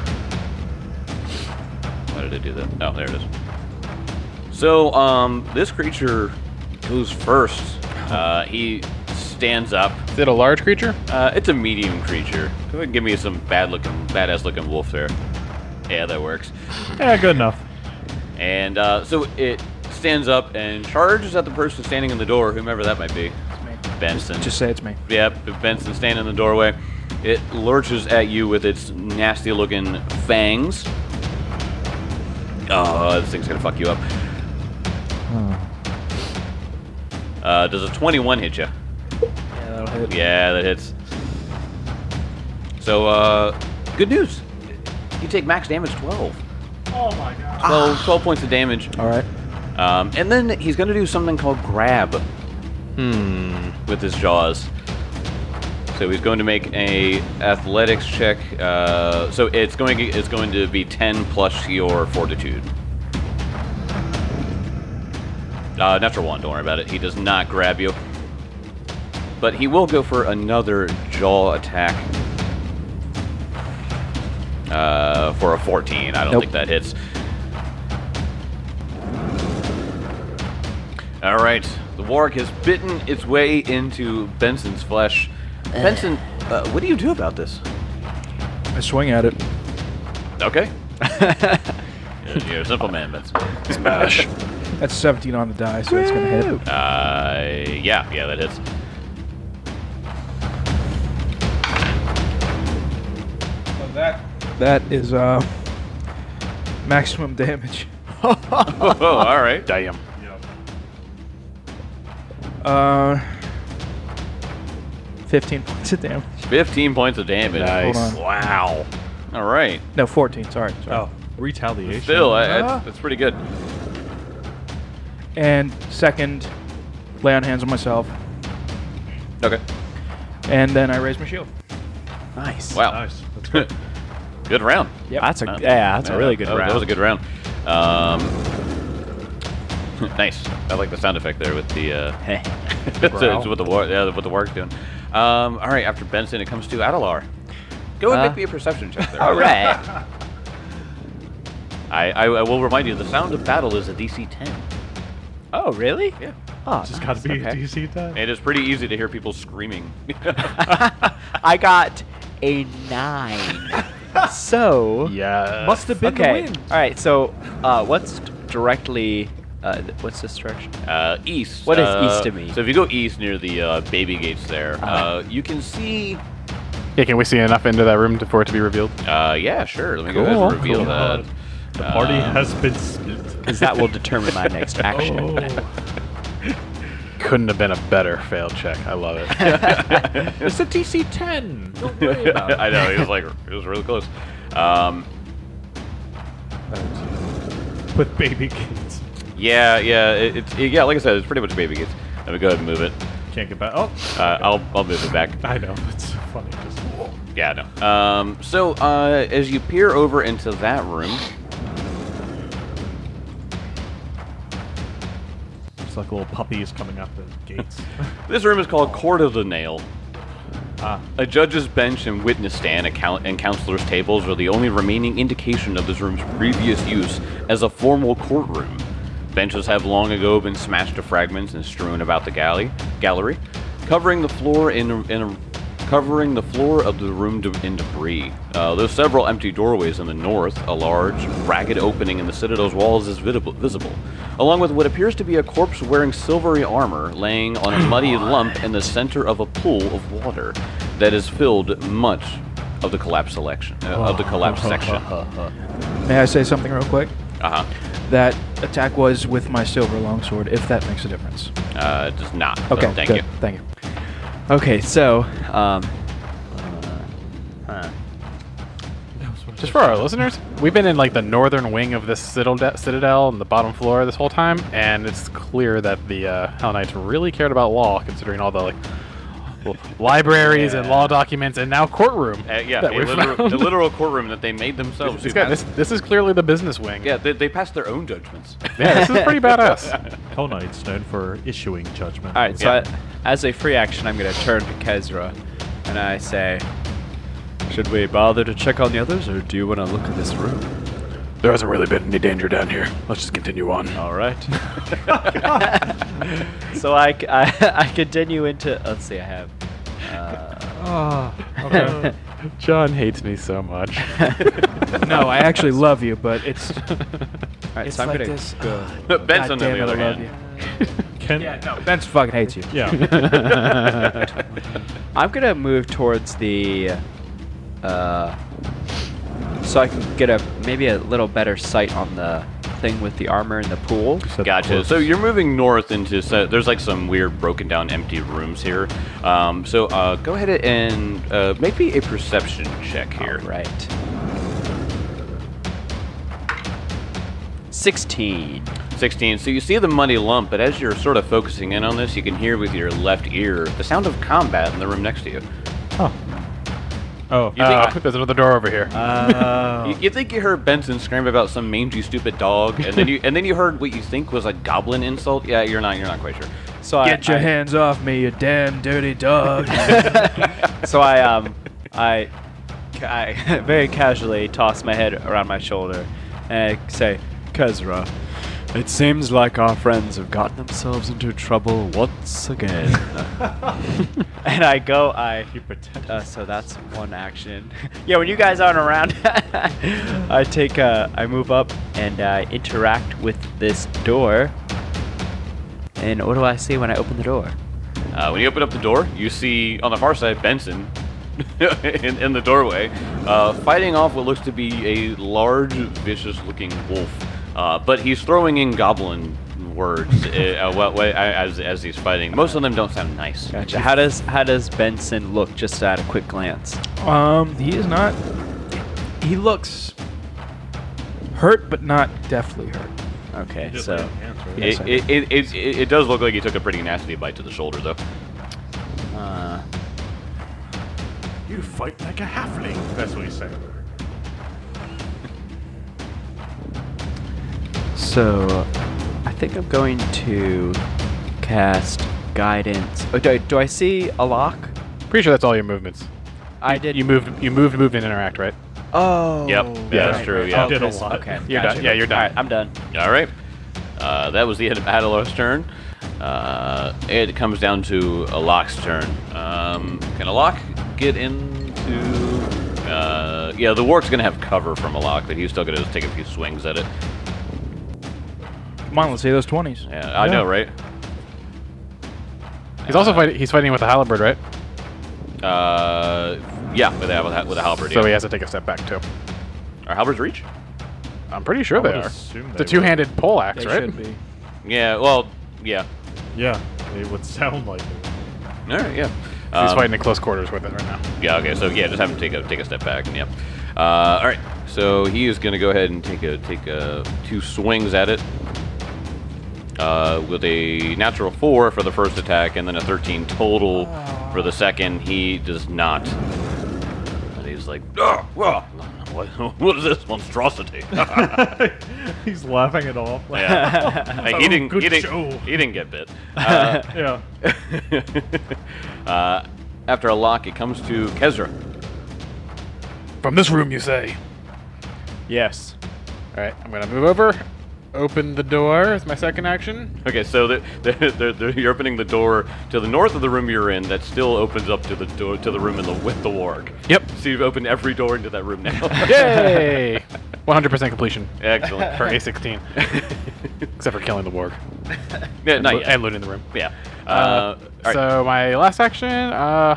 why did I do that? Oh, there it is. So, um, this creature goes first. Uh, he stands up. Is it a large creature? Uh, it's a medium creature. Go ahead and give me some bad-looking, badass-looking wolf there. Yeah, that works. Yeah, good enough. And uh, so it stands up and charges at the person standing in the door, whomever that might be. It's me. Benson. Just say it's me. Yep, Benson standing in the doorway. It lurches at you with its nasty-looking fangs. Oh, this thing's gonna fuck you up. Uh, does a twenty-one hit you? Yeah, that'll hit. Yeah, that hits. So, uh, good news. You take max damage twelve. Oh my god. twelve, twelve points of damage. All right. Um, and then he's going to do something called grab Hmm. with his jaws. So he's going to make a athletics check. Uh, so it's going to, it's going to be ten plus your fortitude. Uh, natural one, don't worry about it. He does not grab you. But he will go for another jaw attack. Uh, for a fourteen. I don't Nope. think that hits. All right. The warg has bitten its way into Benson's flesh. Benson, uh, what do you do about this? I swing at it. Okay. you're, you're a simple man, Benson. Smash. That's seventeen on the die, so it's gonna hit. Uh, yeah, yeah, that hits. So that that is uh maximum damage. Oh, all right. Damn. Uh, fifteen points of damage. fifteen points of damage. Nice. Hold on. Wow. All right. No, fourteen. Sorry. sorry. Oh, retaliation. Still, I, Ah. that's, that's pretty good. And second, lay on hands on myself, Okay. and then I raise my shield. Nice. Wow. Nice. That's good. Good round. Yep. That's a Uh, yeah. That's a really good that, was- round. That was a good round. Um, nice. I like the sound effect there with the uh, it's what the war, yeah, what the warg's doing. Um, all right. After Benson, it comes to Adelar. Go and Uh, make me a perception check there. All right. I, I, I will remind you, the sound of battle is a D C ten. Oh, really? Yeah. Oh, Just nice. gotta be Okay. D C time. It is pretty easy to hear people screaming. I got a nine. So. Yeah. Must have been Okay. the wind. All right. So, uh, what's directly? Uh, th- what's this direction? Uh, east. What is uh, east of me? So if you go east near the uh, baby gates there, Uh-huh. uh, you can see. Yeah, can we see enough into that room to, for it to be revealed? Uh, yeah, sure. Let me go ahead Cool. and reveal that. The party Uh, has been split. Because that will determine my next action. Oh. Couldn't have been a better failed check. I love it. It's a D C ten. Don't worry about it. I know, he was like, it was really close. Um, With baby kids. yeah, yeah, it, it's it, yeah. Like I said, it's pretty much baby gates. Let me go ahead and move it. Can't get back. Oh, Uh, I'll I'll move it back. I know. It's funny. Just, Yeah, no. Um, so uh, as you peer over into that room, it's like little puppies coming out the gates. this room is called Court of the Nail. Ah. A judge's bench and witness stand and coun- and counselors' tables are the only remaining indication of this room's previous use as a formal courtroom. Benches have long ago been smashed to fragments and strewn about the galley, gallery, covering the floor in, in a, covering the floor of the room de- in debris. Uh, there's several empty doorways in the north. A large, ragged opening in the citadel's walls is visible, visible, along with what appears to be a corpse wearing silvery armor laying on a muddy lump in the center of a pool of water that has filled much of the collapsed selection uh, of the collapsed section. May I say something real quick? Uh huh. That attack was with my silver longsword, if that makes a difference. Uh, it does not. so Okay, thank good. you. Thank you. Okay. So. Um, huh. Just for our listeners, we've been in like the northern wing of this citadel, citadel on the bottom floor this whole time, and it's clear that the uh, Hell Knights really cared about law, considering all the like l- libraries and law documents, and now courtroom. Uh, yeah, that a we've literal, found. the literal courtroom that they made themselves. This, who guy- this, passed- this is clearly the business wing. yeah, they, they passed their own judgments. Yeah, this is pretty badass. Hell Knight's known for issuing judgment. All right. So, Yeah. I, as a free action, I'm going to turn to Kezra, and I say, "Should we bother to check on the others, or do you want to look at this room?" There hasn't really been any danger down here. Let's just continue on. All right. So I, c- I, I continue into. Let's see. I have. Uh, Ah, okay. John hates me so much. No, I actually love you, but it's all right. it's so I'm like gonna this. go. Ugh. Benson, God on damn the it, other I love hand. you. Can, Yeah, no, Ben's fucking hates you. yeah. I'm gonna move towards the. Uh, so I can get a maybe a little better sight on the thing with the armor and the pool. Said Gotcha. close. So you're moving north into. So there's like some weird, broken down, empty rooms here. Um, so uh, go ahead and uh, make me a perception check here. All right. Sixteen. sixteen. So you see the muddy lump, but as you're sort of focusing in on this, you can hear with your left ear the sound of combat in the room next to you. Oh. Oh. You Uh, think, there's another door over here. you, you think you heard Benson scream about some mangy, stupid dog, and then you and then you heard what you think was a goblin insult. Yeah, you're not you're not quite sure. So Get I, your I, hands off me, you damn dirty dog. So I um I, ca- I very casually toss my head around my shoulder and I say, Kezra, it seems like our friends have gotten themselves into trouble once again. And I go, I. You pretend. Uh, so that's one action. Yeah, when you guys aren't around, I take, uh, I move up and I interact with this door. And what do I see when I open the door? Uh, when you open up the door, you see on the far side Benson in, in the doorway, uh, fighting off what looks to be a large, vicious-looking wolf. Uh, but he's throwing in goblin words uh, what, what, as as he's fighting. Most of them don't sound nice. Gotcha. How does how does Benson look just at a quick glance? um, he is not. He looks hurt, but not deathly hurt. Okay, Just so like hands, right? It, Yes, I it, it, it, it, it does look like he took a pretty nasty bite to the shoulder, though. uh, You fight like a halfling. That's what he's saying. so I think I'm going to cast guidance. Oh, do, I, do I see a lock? Pretty sure that's all your movements. I did. You moved, you moved, moved, and interact, right? Oh. Yep, yeah, that's true, yeah. You did a this- lot. Okay. You're gotcha. done. Yeah, you're done. All right, I'm done. All right. Uh, that was the end of Adelar's turn. Uh, it comes down to Alok's turn. Um, can Alok get into... Uh, yeah, the Warg's gonna have cover from a lock, but he's still gonna just take a few swings at it. Come on, let's see those twenties. Yeah, I Yeah. know, right? He's also fighting. He's fighting with a halberd, right? Uh, yeah, with a, with a, with a halberd. So yeah. he has to take a step back too. Are halberds reach? I'm pretty sure I they would are. assume It's they a two-handed pole axe, They right? should be. Yeah. Well, yeah. Yeah, it would sound like it. All right. Yeah. He's Um, fighting in close quarters with it right now. Yeah. Okay. So yeah, just have him take a take a step back and yeah. Uh, all right. So he is gonna go ahead and take a take a two swings at it. Uh, with a natural four for the first attack and then a thirteen total for the second. He does not. And he's like, oh, well, what, what is this monstrosity? He's laughing it off. Like, yeah. Like, he Oh, didn't. good He didn't. show. He didn't get bit. Uh, yeah. uh, after a lock, it comes to Kezra. From this room, you say? Yes. All right, I'm gonna move over. Open the door as my second action. Okay, so the, the, the, the, you're opening the door to the north of the room you're in. That still opens up to the door to the room in the with the warg. Yep. So you've opened every door into that room now. Yay! one hundred percent completion Excellent. for A sixteen. Except for killing the warg. Yeah, not Lo- yet. And looting the room. Yeah. Uh, Uh, all right. So my last action, uh,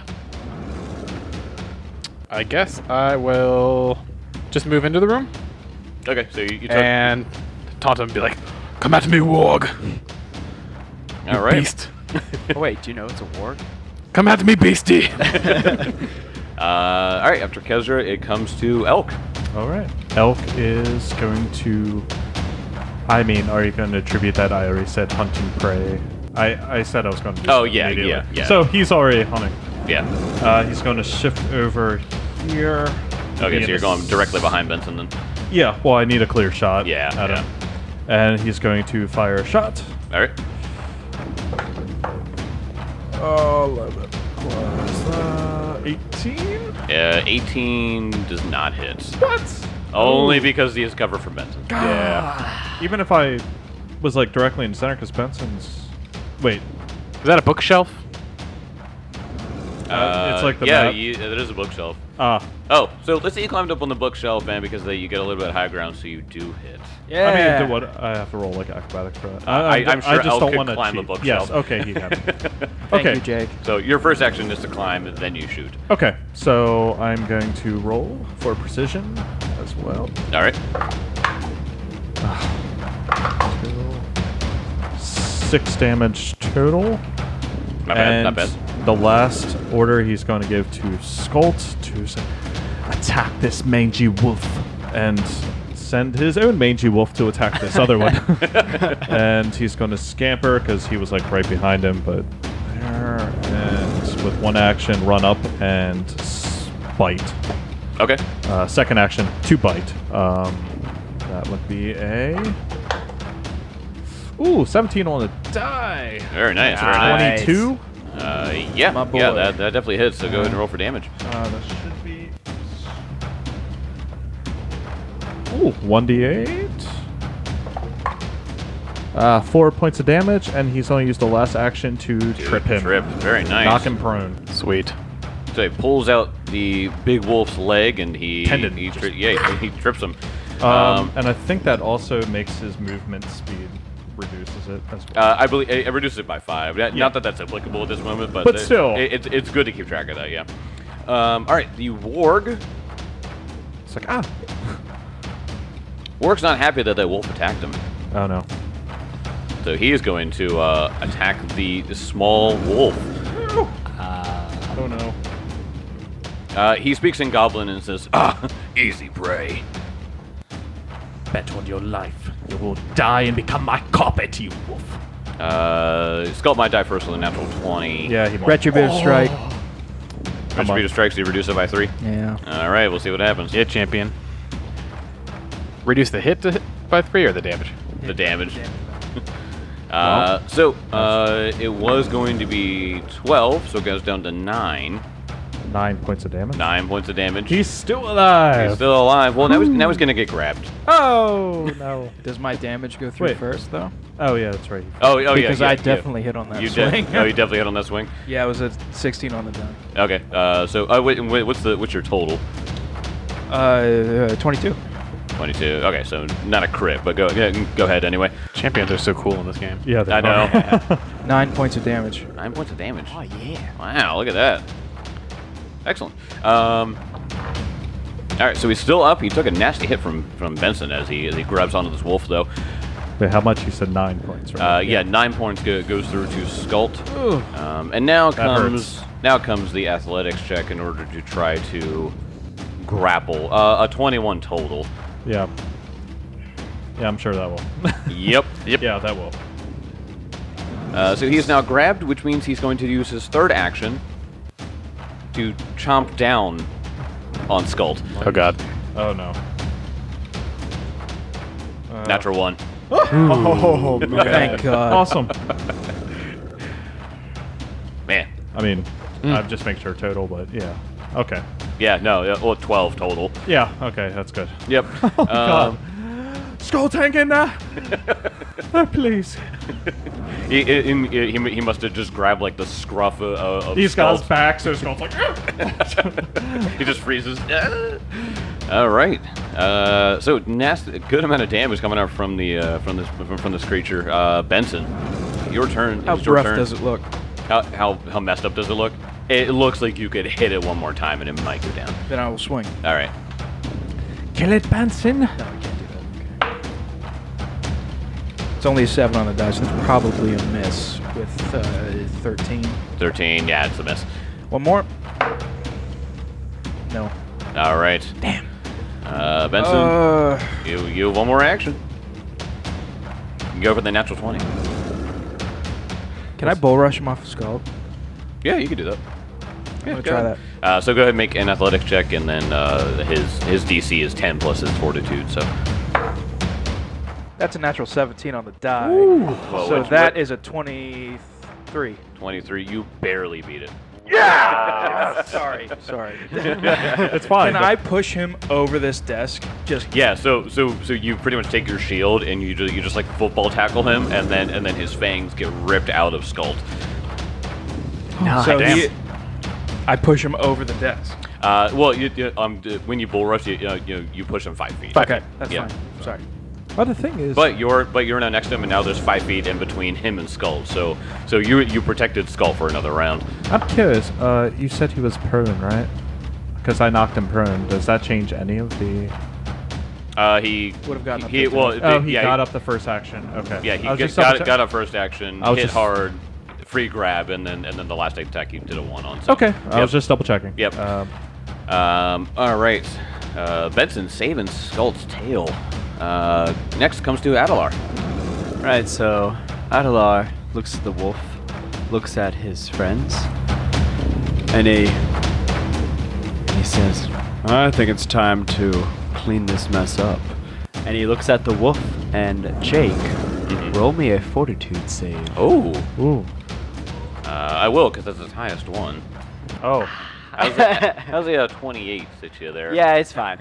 I guess I will just move into the room okay, so you, you took. and taunt him and be like, "Come at me, warg! all right. Beast! Oh, wait, do you know it's a warg? Come at me, beastie!" Uh, all right. After Kezra, it comes to Elk. All right. Elk is going to. I mean, are you going to attribute that? I already said hunting prey. I, I said I was going to do Oh, that yeah, immediately. yeah, yeah. So he's already hunting. Yeah. Uh, he's going to shift over here. Okay, Be so you're in going a s- directly behind Benson then. Yeah, well, I need a clear shot. Yeah, at yeah. him. And he's going to fire a shot. All right. eleven plus uh, eighteen? Uh, eighteen does not hit. What? Only because he has cover from Benson. Yeah. Even if I was like directly in the center, because Benson's. Wait. Is that a bookshelf? Uh, it's like the yeah, map. you, it is a bookshelf. Ah. Oh, so let's say you climbed up on the bookshelf, man, because then you get a little bit high ground, so you do hit. Yeah. I mean, do what? I have to roll like acrobatics for that. I- I'm sure I just Elk don't could want to climb a cheat. bookshelf. Yes. Okay. He can. Thank okay. you, Jake. So your first action is to climb, and then you shoot. Okay. So I'm going to roll for precision as well. All right. Six damage total. Not bad. and Not bad. the last order he's going to give to Skolt to say, attack this mangy wolf, and send his own mangy wolf to attack this other one. And he's going to scamper because he was like right behind him, but there, and with one action, run up and s- bite. Okay. Uh, second action, to bite. Um, that would be a. Ooh, seventeen on the die. Very nice. Very nice. twenty-two. Uh, yeah. My boy. Yeah, that, that definitely hits. So go ahead and roll for damage. Uh, that should be. Ooh, one d eight. Uh, four points of damage, and he's only used the last action to trip him. Trip. Very nice. Knock him prone. Sweet. So he pulls out the big wolf's leg, and he Tendon. he tri- yeah he, he trips him. Um, Um, and I think that also makes his movement speed reduces it as well. Uh, I believe it, it reduces it by five. Not, Yeah. not that that's applicable at this moment, but, But it- still. it, it's it's good to keep track of that. Yeah. Um, all right, the warg. It's like, ah. Warg's not happy that that wolf attacked him, Oh no. so he is going to uh, attack the small wolf. Oh no. Uh, he speaks in Goblin and says, "Ah, easy prey." Bet on your life. You will die and become my carpet, you wolf. Uh, Skull might die first with a natural twenty. Yeah, he might. Retributive strike. Retributive strikes. You reduce it by three. Yeah. All right, we'll see what happens. Yeah, champion. Reduce the hit to hit by three or the damage? The damage. Uh, so uh, it was going to be twelve, so it goes down to nine. Nine points of damage. Nine points of damage. He's still alive. He's still alive. Well, now he's, now he's gonna get grabbed. Oh no. Does my damage go through Wait. first though? Oh yeah, that's right. Oh, oh yeah. Because yeah, I yeah. definitely hit on that You swing. did. Oh, you definitely hit on that swing. Yeah, it was a sixteen on the die. Okay. Uh, so uh, wait, wait, what's the what's your total? Uh, twenty-two. twenty-two. Okay, so not a crit, but go yeah, go ahead anyway. Champions are so cool in this game. Yeah, they I know. are. Nine points of damage. Nine points of damage. Oh yeah. Wow, look at that. Excellent. Um, all right, so he's still up. He took a nasty hit from, from Benson as he as he grabs onto this wolf, though. Wait, how much? You said nine points, right? Uh, yeah, nine points go, goes through to Skult. Um, and now comes hurts. now comes the athletics check in order to try to grapple. Uh, a twenty-one total. Yeah. Yeah, I'm sure that will. Yep. Yep. Yeah, that will. Uh, so he is now grabbed, which means he's going to use his third action to chomp down on Skult. Oh god. Oh no. Uh, Natural one. Oh, thank God. Awesome. Man. I mean, I'm just making sure total, but yeah. Okay. Yeah, no, yeah, well, twelve total. Yeah. Okay, that's good. Yep. Oh, God. Um, Skull tank in there. Oh, please. he, he, he, he must have just grabbed like the scruff of, of He's got his Skult. back, so Skull's like. He just freezes. All right. Uh, so nasty, good amount of damage coming out from the uh, from this from, from this creature. Uh, Benson, your turn. How It's your rough turn. does it look? How, how how messed up does it look? It looks like you could hit it one more time and it might go down. Then I will swing. All right. Kill it, Benson. No, we can't do that. Okay. It's only a seven on the dice. That's probably a miss with uh, thirteen. thirteen. Yeah, it's a miss. One more. No. All right. Damn. Uh, Benson, Uh, you you have one more action. You can go for the natural twenty. can I bull rush him off the skull? Yeah, you can do that. I'm Yeah, gonna go try ahead. that. Uh, so go ahead and make an athletics check, and then uh, his his D C is ten plus his fortitude. So That's a natural seventeen on the die. Well, so which- that what- is a twenty-three. twenty-three. You barely beat it. Sorry. Sorry. It's fine. Can but- I push him over this desk? Just Yeah. So so so you pretty much take your shield and you just, you just like football tackle him, and then and then his fangs get ripped out of Skult. so damn. he, I push him over the desk. Uh, well, you, you, um, d- when you bull rush, you, you, know, you you push him five feet. Okay, that's Yeah. fine. Sorry. But the thing is, But you're but you're now next to him, and now there's five feet in between him and Skull. So so you you protected Skull for another round. I'm curious. Uh, you said he was prone, right? Because I knocked him prone. Does that change any of the? Uh, he Would have gotten up he to well Oh, the- he yeah got up the first action. Okay. yeah he I was get, just got double got check- up first action, I was hit just- hard, free grab, and then and then the last attack he did a one on. So. Okay. I Yep. was just double checking. Yep. Um, Um, all right. Uh, Benson saving Skull's tail. Uh, next comes to Adalar. Right, so Adalar looks at the wolf, looks at his friends, and he and he says, "I think it's time to clean this mess up." And he looks at the wolf and Jake. Roll me a fortitude save. Oh, ooh. uh, I will because that's his highest one. Oh. How's the, how's the uh, twenty-eight sit you there? Yeah, it's fine.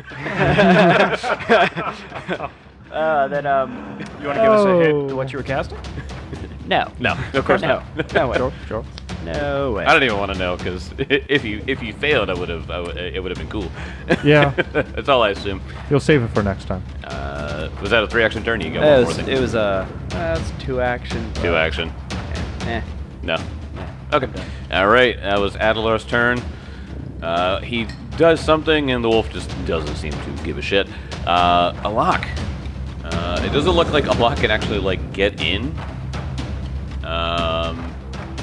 uh, then um, You want to give us a hint Oh. to what you were casting? no, No, of course no, not. no way, Sure, sure. no way. I don't even want to know because if you if you failed, I would have I would, it would have been cool. Yeah. That's all I assume. You'll save it for next time. Uh, was that a three action turn? You got It one more was, thing. it was a uh, it's two action. Two action. Eh, No. eh. Okay. All right. That was Adalar's turn. Uh, he does something, and the wolf just doesn't seem to give a shit. Uh, Alak. Uh, it doesn't look like Alak can actually like get in. Um,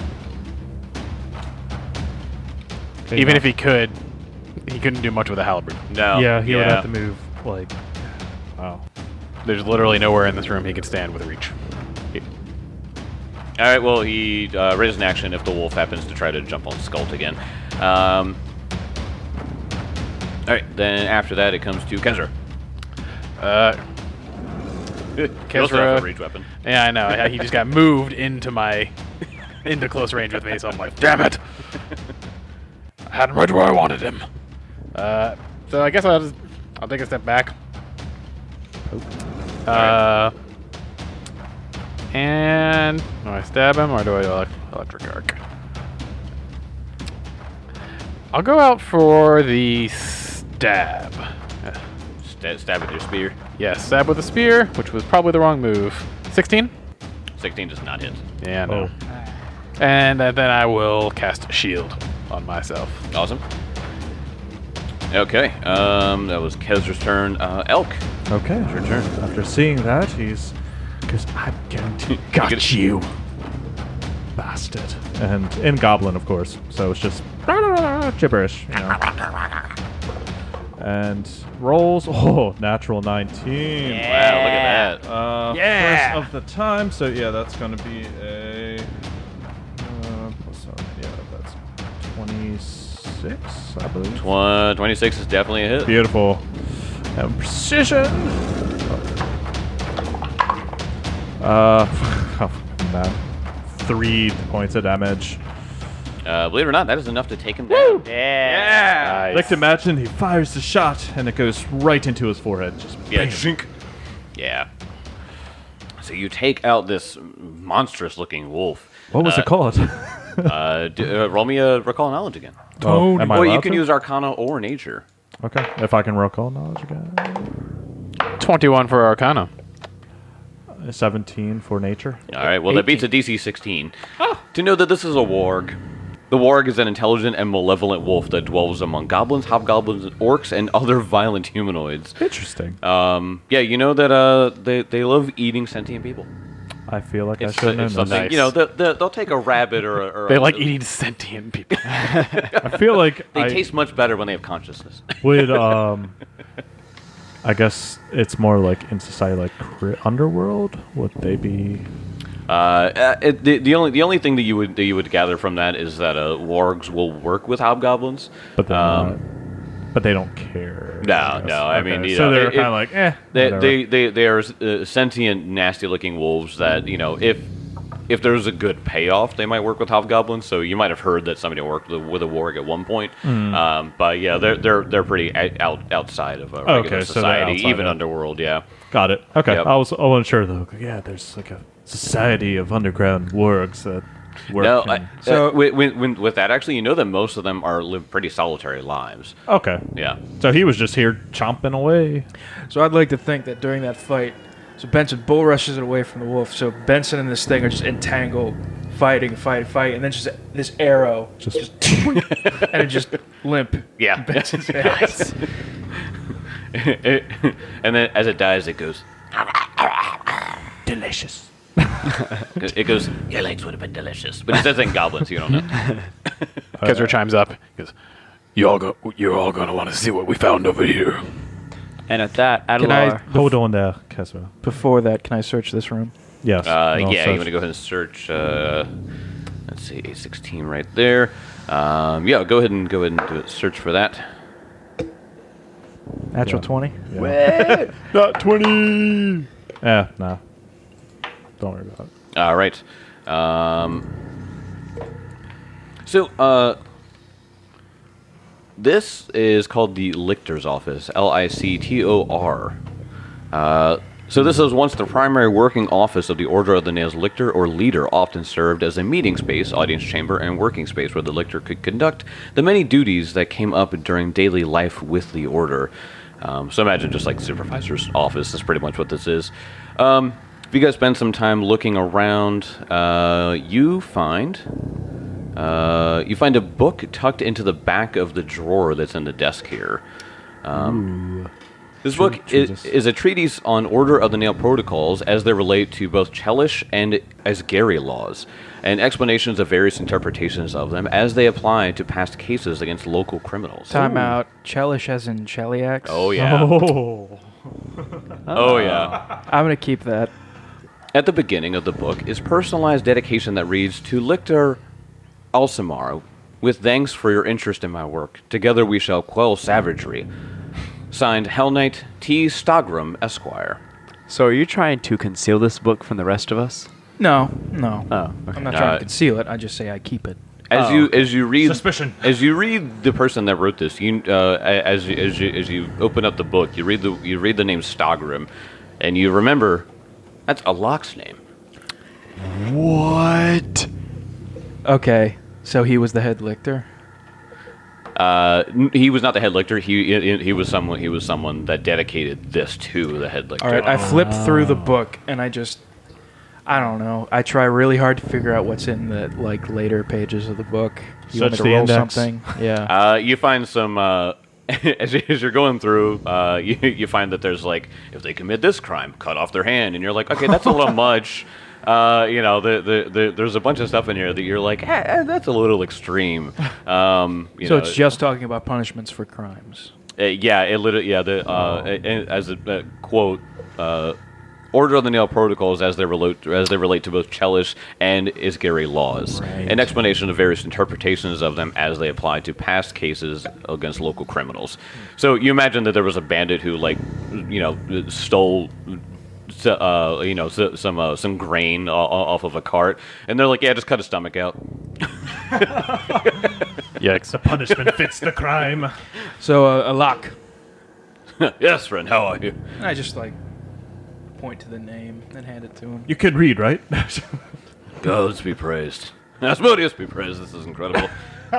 Even if he could, he couldn't do much with a halberd. no. Yeah, he would have to move like. Wow. There's literally nowhere in this room he could stand with reach. He- All right. Well, he uh, raises an action if the wolf happens to try to jump on Skult again. Um, all right. Then after that, it comes to Kezra. Uh, He also has Kezra- a reach weapon. yeah, I know. I- He just got moved into my into close range with me, so I'm like, damn it! I had him right where I wanted him. Uh, so I guess I'll just I'll take a step back. Uh, and do I stab him or do I elect- electric arc? I'll go out for the stab. sta- stab with your spear. Yes, stab with a spear, which was probably the wrong move. sixteen? sixteen does not hit. Yeah, no. Oh. And uh, then I will cast shield on myself. Awesome. Okay, um, that was Kezra's turn. Uh, Elk. Okay. Your turn. After seeing that, he's because I'm going to got get- you, bastard. And in Goblin, of course. So it's just gibberish. You know. And rolls. Oh, natural nineteen. Wow, look at that. Uh, Yeah. First of the time. So yeah, that's going to be a. Uh, plus, uh, yeah, that's twenty-six, I believe. Tw- twenty-six is definitely a hit. Beautiful. And precision. Uh, oh, man. Three points of damage. Uh, believe it or not, that is enough to take him down. Yeah. Nice. Like to imagine he fires the shot and it goes right into his forehead. Just Yeah, bam. shink. Yeah. So you take out this monstrous-looking wolf. What was Uh, it called? Uh, d- uh, roll me a recall knowledge again. Oh, am I Or you allowed can to? use Arcana or Nature. Okay, if I can recall knowledge again. twenty-one for Arcana. Uh, seventeen for nature. All right. Well, that beats a D C sixteen. To know that this is a warg. The warg is an intelligent and malevolent wolf that dwells among goblins, hobgoblins, orcs, and other violent humanoids. Interesting. Um, yeah, you know that uh, they they love eating sentient people. I feel like It's, I should know it's this. something Nice. you know. The, the, they'll take a rabbit or, a- or They a- like eating sentient people. I feel like They I taste much better when they have consciousness. would. Um, I guess it's more like in society, like cri- underworld. Would they be? Uh, uh, it, the, the only the only thing that you would that you would gather from that is that uh, wargs will work with hobgoblins. But they're Um, not. But they don't care. No, I guess. no, I Okay, mean, you so know, they're it- kind it- of like, eh. They whatever. they they, they are uh, sentient, nasty-looking wolves that you know if if there's a good payoff, they might work with hobgoblins. So you might have heard that somebody worked with, with a warg at one point. Hmm. Um, but yeah, they're they're they're pretty a- out outside of a regular Okay, so they're society, outside even of- underworld. Yeah. Got it. Okay, Yep. I was I wasn't sure though. Yeah, there's like a society of underground wargs that work. No, in- I, so with, with, with that actually, you know that most of them are live pretty solitary lives. okay. Yeah. So he was just here chomping away. So I'd like to think that during that fight, so Benson bull rushes it away from the wolf. So Benson and this thing are just entangled, fighting, fight, fight, and then just this arrow, Just- just, and it just limp. Yeah. Benson's face. And then as it dies, it goes. Delicious. It goes. Your legs would have been delicious, but it says in goblin, so you don't know. Kezra chimes up. He goes, you all go, you're all going to want to see what we found over here. And at that, Can I- Adelar. Hold on there, Kesra. Before that, can I search this room? Yes. Uh, I'll yeah, search. you want to go ahead and search. Uh, let's see, A sixteen right there. Um, yeah, go ahead and go ahead and do a search for that. Natural Yeah. twenty. Yeah. Not twenty. Yeah, nah. Don't worry about it. All right. Um, so, uh, this is called the Lictor's office. L I C T O R. Uh, so this was once the primary working office of the Order of the Nails Lictor, or leader, often served as a meeting space, audience chamber, and working space where the Lictor could conduct the many duties that came up during daily life with the Order. Um, so imagine just like supervisor's office. That's pretty much what this is. Um, if you guys spend some time looking around, uh, you find uh, you find a book tucked into the back of the drawer that's in the desk here. Um, this book is, Jesus. is a treatise on Order of the Nail protocols as they relate to both Chelish and Asgari laws, and explanations of various interpretations of them as they apply to past cases against local criminals. Time out. Chelish as in Cheliax. Oh yeah. Oh. Oh yeah. I'm gonna keep that. At the beginning of the book is personalized dedication that reads, "To Lictor Alsamar, with thanks for your interest in my work. Together we shall quell savagery." Signed, Hell Knight T. Stagram, Esquire. So are you trying to conceal this book from the rest of us? No, no. Oh, okay. I'm not Uh, trying to conceal it. I just say I keep it. As Oh, you as you read Suspicion. as you read the person that wrote this, you uh, a- as you, as you as you open up the book, you read the you read the name Stagram, and you remember that's Alok's name. What? Okay, so he was the head lictor. Uh, n- he was not the head lictor. He, he he was someone. He was someone that dedicated this to the head lictor. All right, I flip through the book and I just, I don't know. I try really hard to figure out what's in the like later pages of the book. You want me Search to the roll index. something? Yeah. Uh, you find some uh, as, you- as you're going through. Uh, you, you find that there's like, if they commit this crime, cut off their hand, and you're like, okay, that's a little much. Uh, you know, the, the, the, there's a bunch of stuff in here that you're like, eh, eh, that's a little extreme. Um, you so know, it's just talking about punishments for crimes. Uh, yeah, it literally. Yeah, the uh, a- a- as a uh, quote, uh, Order of the Nail protocols as they relate as they relate to both Chelish and Isgari laws. Right. An explanation of various interpretations of them as they apply to past cases against local criminals. So you imagine that there was a bandit who, like, you know, stole. s- Uh, you know, s- some uh, some grain o- o- off of a cart, and they're like, "Yeah, just cut his stomach out." Yikes. Punishment fits the crime. So uh, a lock. Yes, friend, how are you? And I just like point to the name and hand it to him. You can read, right? Gods be praised. Asmodeus be praised. This is incredible.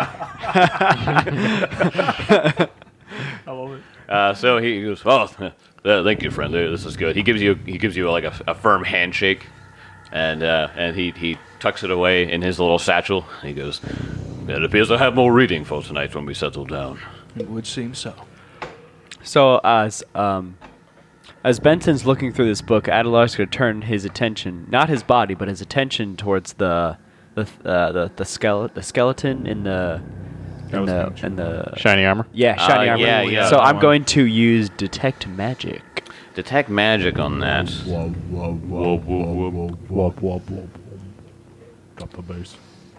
I love it. Uh, so he goes, "Oh, uh, thank you, friend. Uh, This is good." He gives you he gives you like a, a firm handshake, and uh, and he, he tucks it away in his little satchel. He goes, "It appears I have more reading for tonight when we settle down." It would seem so. So as um, as Benson's looking through this book, Adelar's going to turn his attention, not his body, but his attention towards the the uh, the the, skele- the skeleton in the That in was the ancient. in the Shiny armor. yeah shiny Uh, armor. yeah, yeah, So that I'm one. going to use detect magic. Detect magic on that. Whoa, whoa, whoa, whoa, whoa, whoa, whoa, whoa, whoa. Drop the bass.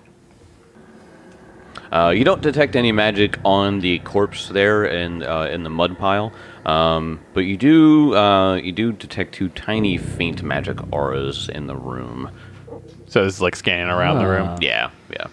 Uh, you don't detect any magic on the corpse there in uh, in the mud pile, um, but you do uh, you do detect two tiny faint magic auras in the room. So it's like scanning around the room. Yeah, yeah.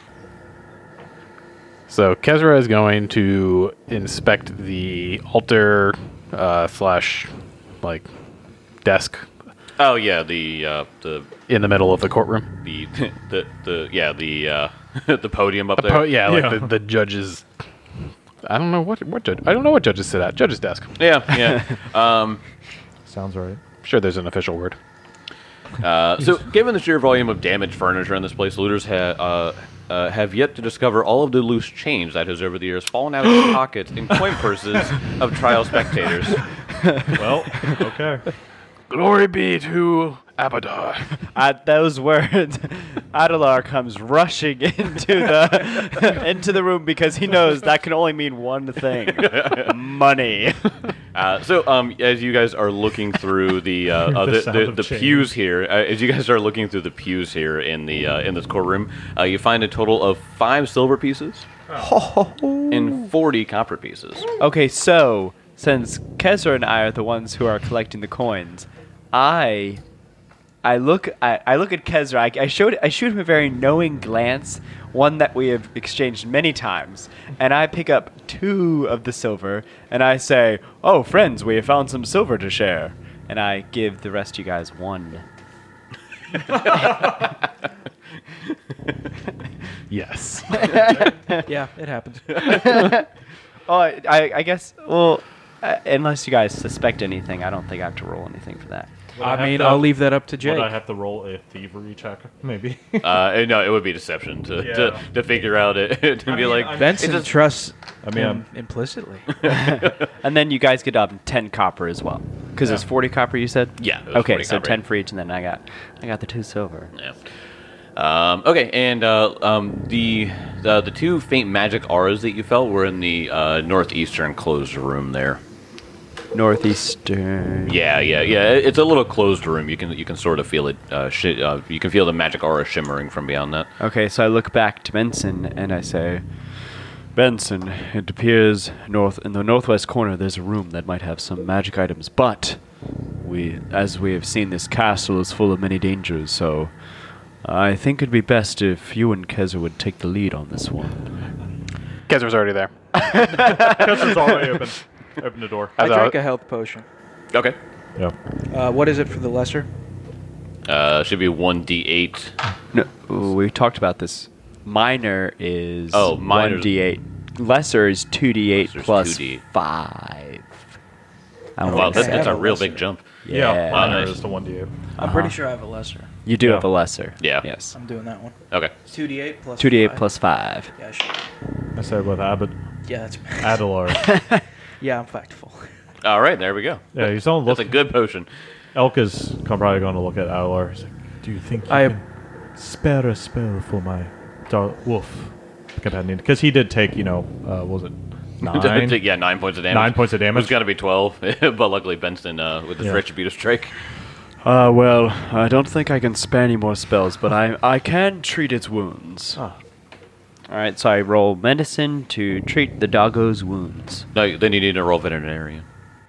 So Kezra is going to inspect the altar uh, slash like desk Oh yeah, the uh, the in the middle of the courtroom. the the, the yeah the uh, the podium up The there. po- yeah, like Yeah. The, the judge's. I don't know what what judge. I don't know what judges sit at. Judge's desk. Yeah, yeah. um, Sounds right. I'm sure there's an official word. uh, so, given the sheer volume of damaged furniture in this place, looters ha- uh, uh, have yet to discover all of the loose change that has over the years fallen out of the pockets and coin purses of trial spectators. Well, okay. Glory be to Abadar. At those words, Adelar comes rushing into the into the room because he knows that can only mean one thing: money. Uh, so, um, as you guys are looking through the uh, uh, The the, sound the, of the change. pews here, uh, as you guys are looking through the pews here in the uh, in this courtroom, uh, you find a total of five silver pieces and forty copper pieces. Okay, so since Kezra and I are the ones who are collecting the coins, I, I look, I, I look at Kezra. I, I showed, I shoot him a very knowing glance, one that we have exchanged many times, and I pick up two of the silver, and I say, "Oh, friends, we have found some silver to share," and I give the rest of you guys one. Yes. Yeah, it happened. Oh, I, I, I guess. Well, uh, unless you guys suspect anything, I don't think I have to roll anything for that. Would I I have mean, to- I'll leave that up to Jake. Would I have to roll a thievery check? Maybe. Uh, no, it would be deception to Yeah. to, to figure out it to be mean, like I- Benson it just- trusts I mean, him I'm- implicitly. And then you guys get up ten copper as well, because it's Yeah. forty copper. You said. Yeah, it was Okay, forty so copper. ten for each, and then I got, I got the two silver. Yeah. Um, okay, and uh, um, the, the the two faint magic auras that you felt were in the uh, northeastern closed room there. Northeastern. Yeah, yeah, yeah. it- It's a little closed room. You can you can sort of feel it. Uh, shi- uh, you can feel the magic aura shimmering from beyond that. Okay, so I look back to Benson and I say, Benson, it appears north in the northwest corner there's a room that might have some magic items, but we, as we have seen, this castle is full of many dangers. So I think it'd be best if you and Keza would take the lead on this one. Kezra's already there. Kester's already open. Open the door. I As I- drank a health potion. Okay. Yeah. Uh, what is it for the lesser? Uh, should be one d eight. No, we talked about this. Minor is Oh, minor- one d eight. lesser is two d eight Lesser's plus two d eight. five. I Wow, wanna that's, say. that's I a have a real lesser. big jump. Yeah. Wow, nice. is the one d eight. I'm pretty sure I have a lesser. You do Yeah. have a lesser. Yeah. Yes. I'm doing that one. Okay. two d eight plus two d eight five. plus five. Yeah, sure. I said with Abbott, Yeah, that's Adelar. Yeah, I'm factful. All right, there we go. Yeah, he's on That's look. a good potion. Elk is com- probably going to look at Adelar. He's like, "Do you think you I- can spare a spell for my dar- wolf companion?" Because he did take, you know, uh, what was it nine? yeah, nine points of damage. Nine points of damage. It was going to be twelve, but luckily Benson, uh, with his Yeah. retributive strike. Uh, well, I don't think I can spare any more spells, but I I can treat its wounds. Ah. All right, so I roll medicine to treat the doggo's wounds. No, then you need to roll veterinarian.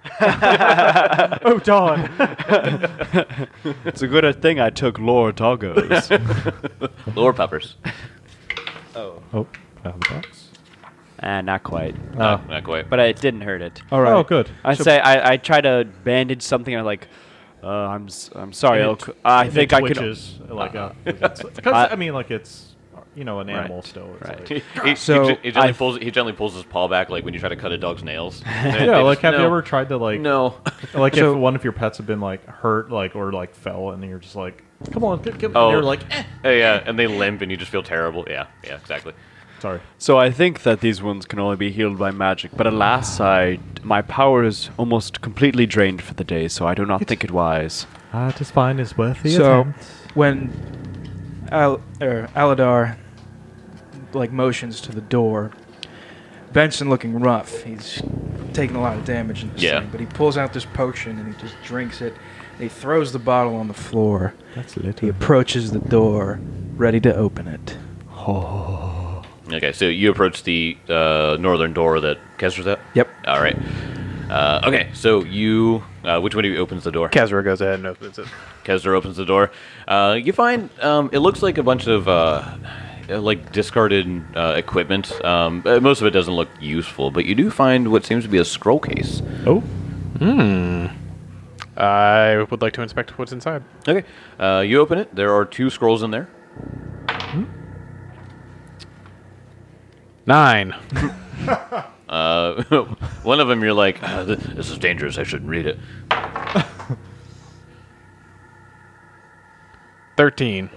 Oh, darn. It's a good thing I took lore doggos. Lower peppers. oh. Oh, out of the box. Ah, not quite. No, not quite. But it didn't hurt it. All right. Oh, good. I So- say I, I try to bandage something. I'm like, uh, I'm s- I'm sorry, And Elk. it- I and think it I could. twitches, like, uh, because I- I mean, like it's, you know, an animal Right, still. It's right. like- He, he, So, he, ge- he gently I- pulls he gently pulls his paw back, like when you try to cut a dog's nails. They- yeah, they like just- have you no. ever tried to like, No. like So- if one of your pets have been like hurt, like or like fell, and you're just like, come on, get, get, Oh. and you're like, eh. Hey, yeah, and they limp, and you just feel terrible. Yeah, yeah, exactly. Sorry. So I think that these wounds can only be healed by magic, but alas, I my power is almost completely drained for the day, so I do not think it wise. Ah, it is fine. It's worth the So attempt. when Al- er, Aladar like motions to the door, Benson looking rough. He's taking a lot of damage in this Yeah. thing, but he pulls out this potion and he just drinks it. And he throws the bottle on the floor. That's He little. approaches the door, ready to open it. Okay, so you approach the uh, northern door that Kesra's at. Yep. All right. Uh, okay, so you, uh, which one of you opens the door? Kazra goes ahead and opens it. Kesra opens the door. Uh, you find um, it looks like a bunch of uh, uh, like discarded uh, equipment. Um, uh, most of it doesn't look useful, but you do find what seems to be a scroll case. Oh, Hmm. I would like to inspect what's inside. Okay, uh, you open it. There are two scrolls in there. Nine. Uh, one of them you're like, "Ah, th- this is dangerous. I shouldn't read it. Thirteen.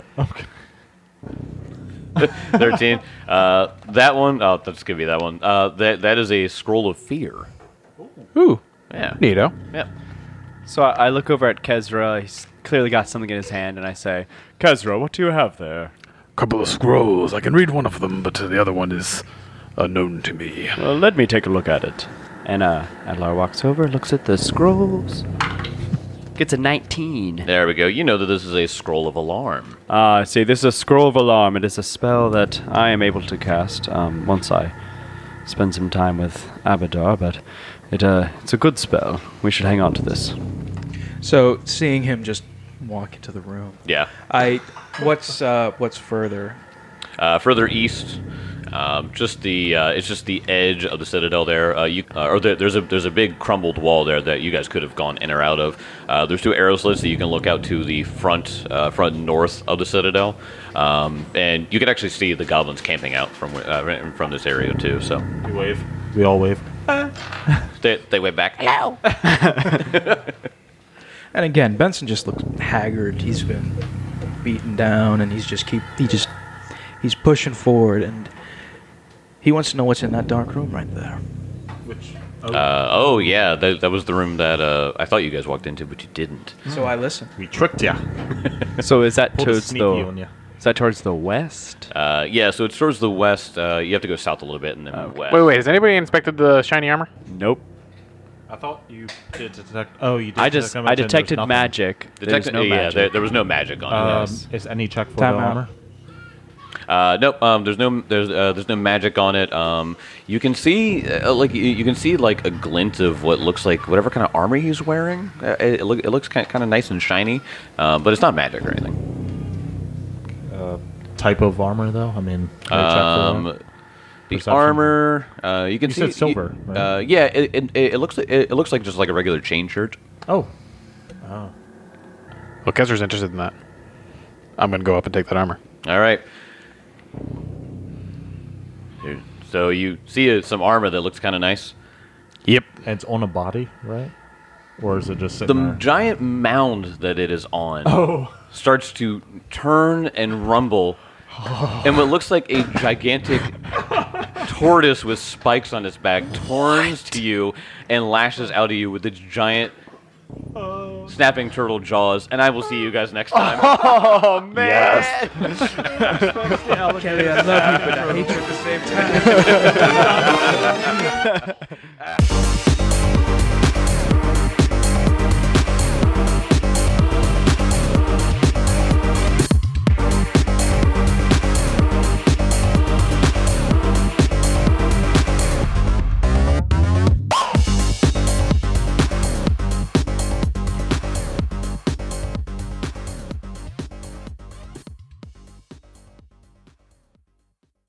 Thirteen. Uh, that one. Oh, that's gonna be that one. Uh, that that is a scroll of fear. Ooh. Yeah. Neato. Yeah. So I, I look over at Kezra. He's clearly got something in his hand, and I say, Kezra, what do you have there? Couple of scrolls. I can read one of them, but the other one is unknown to me. Well, let me take a look at it. And uh, Adlar walks over, looks at the scrolls, gets a nineteen. There we go. You know that this is a scroll of alarm. Ah, see, this is a scroll of alarm. It is a spell that I am able to cast um, once I spend some time with Abadar, but it uh, it's a good spell. We should hang on to this. So seeing him just walk into the room, Yeah. I what's uh, what's further? Uh, further east, um, just the uh, it's just the edge of the citadel there. Uh, you uh, or there, there's a there's a big crumbled wall there that you guys could have gone in or out of. Uh, there's two arrow slits that you can look out to the front uh, front north of the citadel, um, and you can actually see the goblins camping out from uh, from this area too. So we wave. We all wave. they they went back. Hello. And again, Benson just looks haggard. He's been beaten down, and he's just keep he just he's pushing forward, and he wants to know what's in that dark room right there. Which? Uh, oh yeah, that, that was the room that uh, I thought you guys walked into, but you didn't. So I listen. We tricked ya. So is that Pulled a towards sneaky the on ya. is that towards the west? Uh, yeah, so it's towards the west. Uh, you have to go south a little bit and then Okay. west. Wait, wait. Has anybody inspected the shiny armor? Nope. I thought you did detect. Oh, you did. I just detect I damage and there was detected nothing. magic. There's Detect- no yeah, magic. There, there was no magic on it. Um, Yes. Is any check for Time the out. armor? Uh, nope. Um, there's no there's uh, there's no magic on it. Um, you can see uh, like you, you can see like a glint of what looks like whatever kind of armor he's wearing. Uh, it, it, look, it looks kind kind of nice and shiny, uh, but it's not magic or anything. Uh, type of armor, though. I mean, can I check for Um, that? the Perception. armor uh, you can You see said silver, right? Uh, yeah, it, it, it looks like, it, it looks like just like a regular chain shirt. Oh. Oh. Well, Kezra's interested in that. I'm gonna go up and take that armor. All right. Here, So you see uh, some armor that looks kind of nice. Yep. And it's on a body, right? Or is it just The sitting m- there? giant mound that it is on Oh. starts to turn and rumble, and what looks like a gigantic tortoise with spikes on its back turns to you and lashes out at you with its giant snapping turtle jaws. And I will see you guys next time. Oh man! Kelly, I love you, but I hate you at the same time.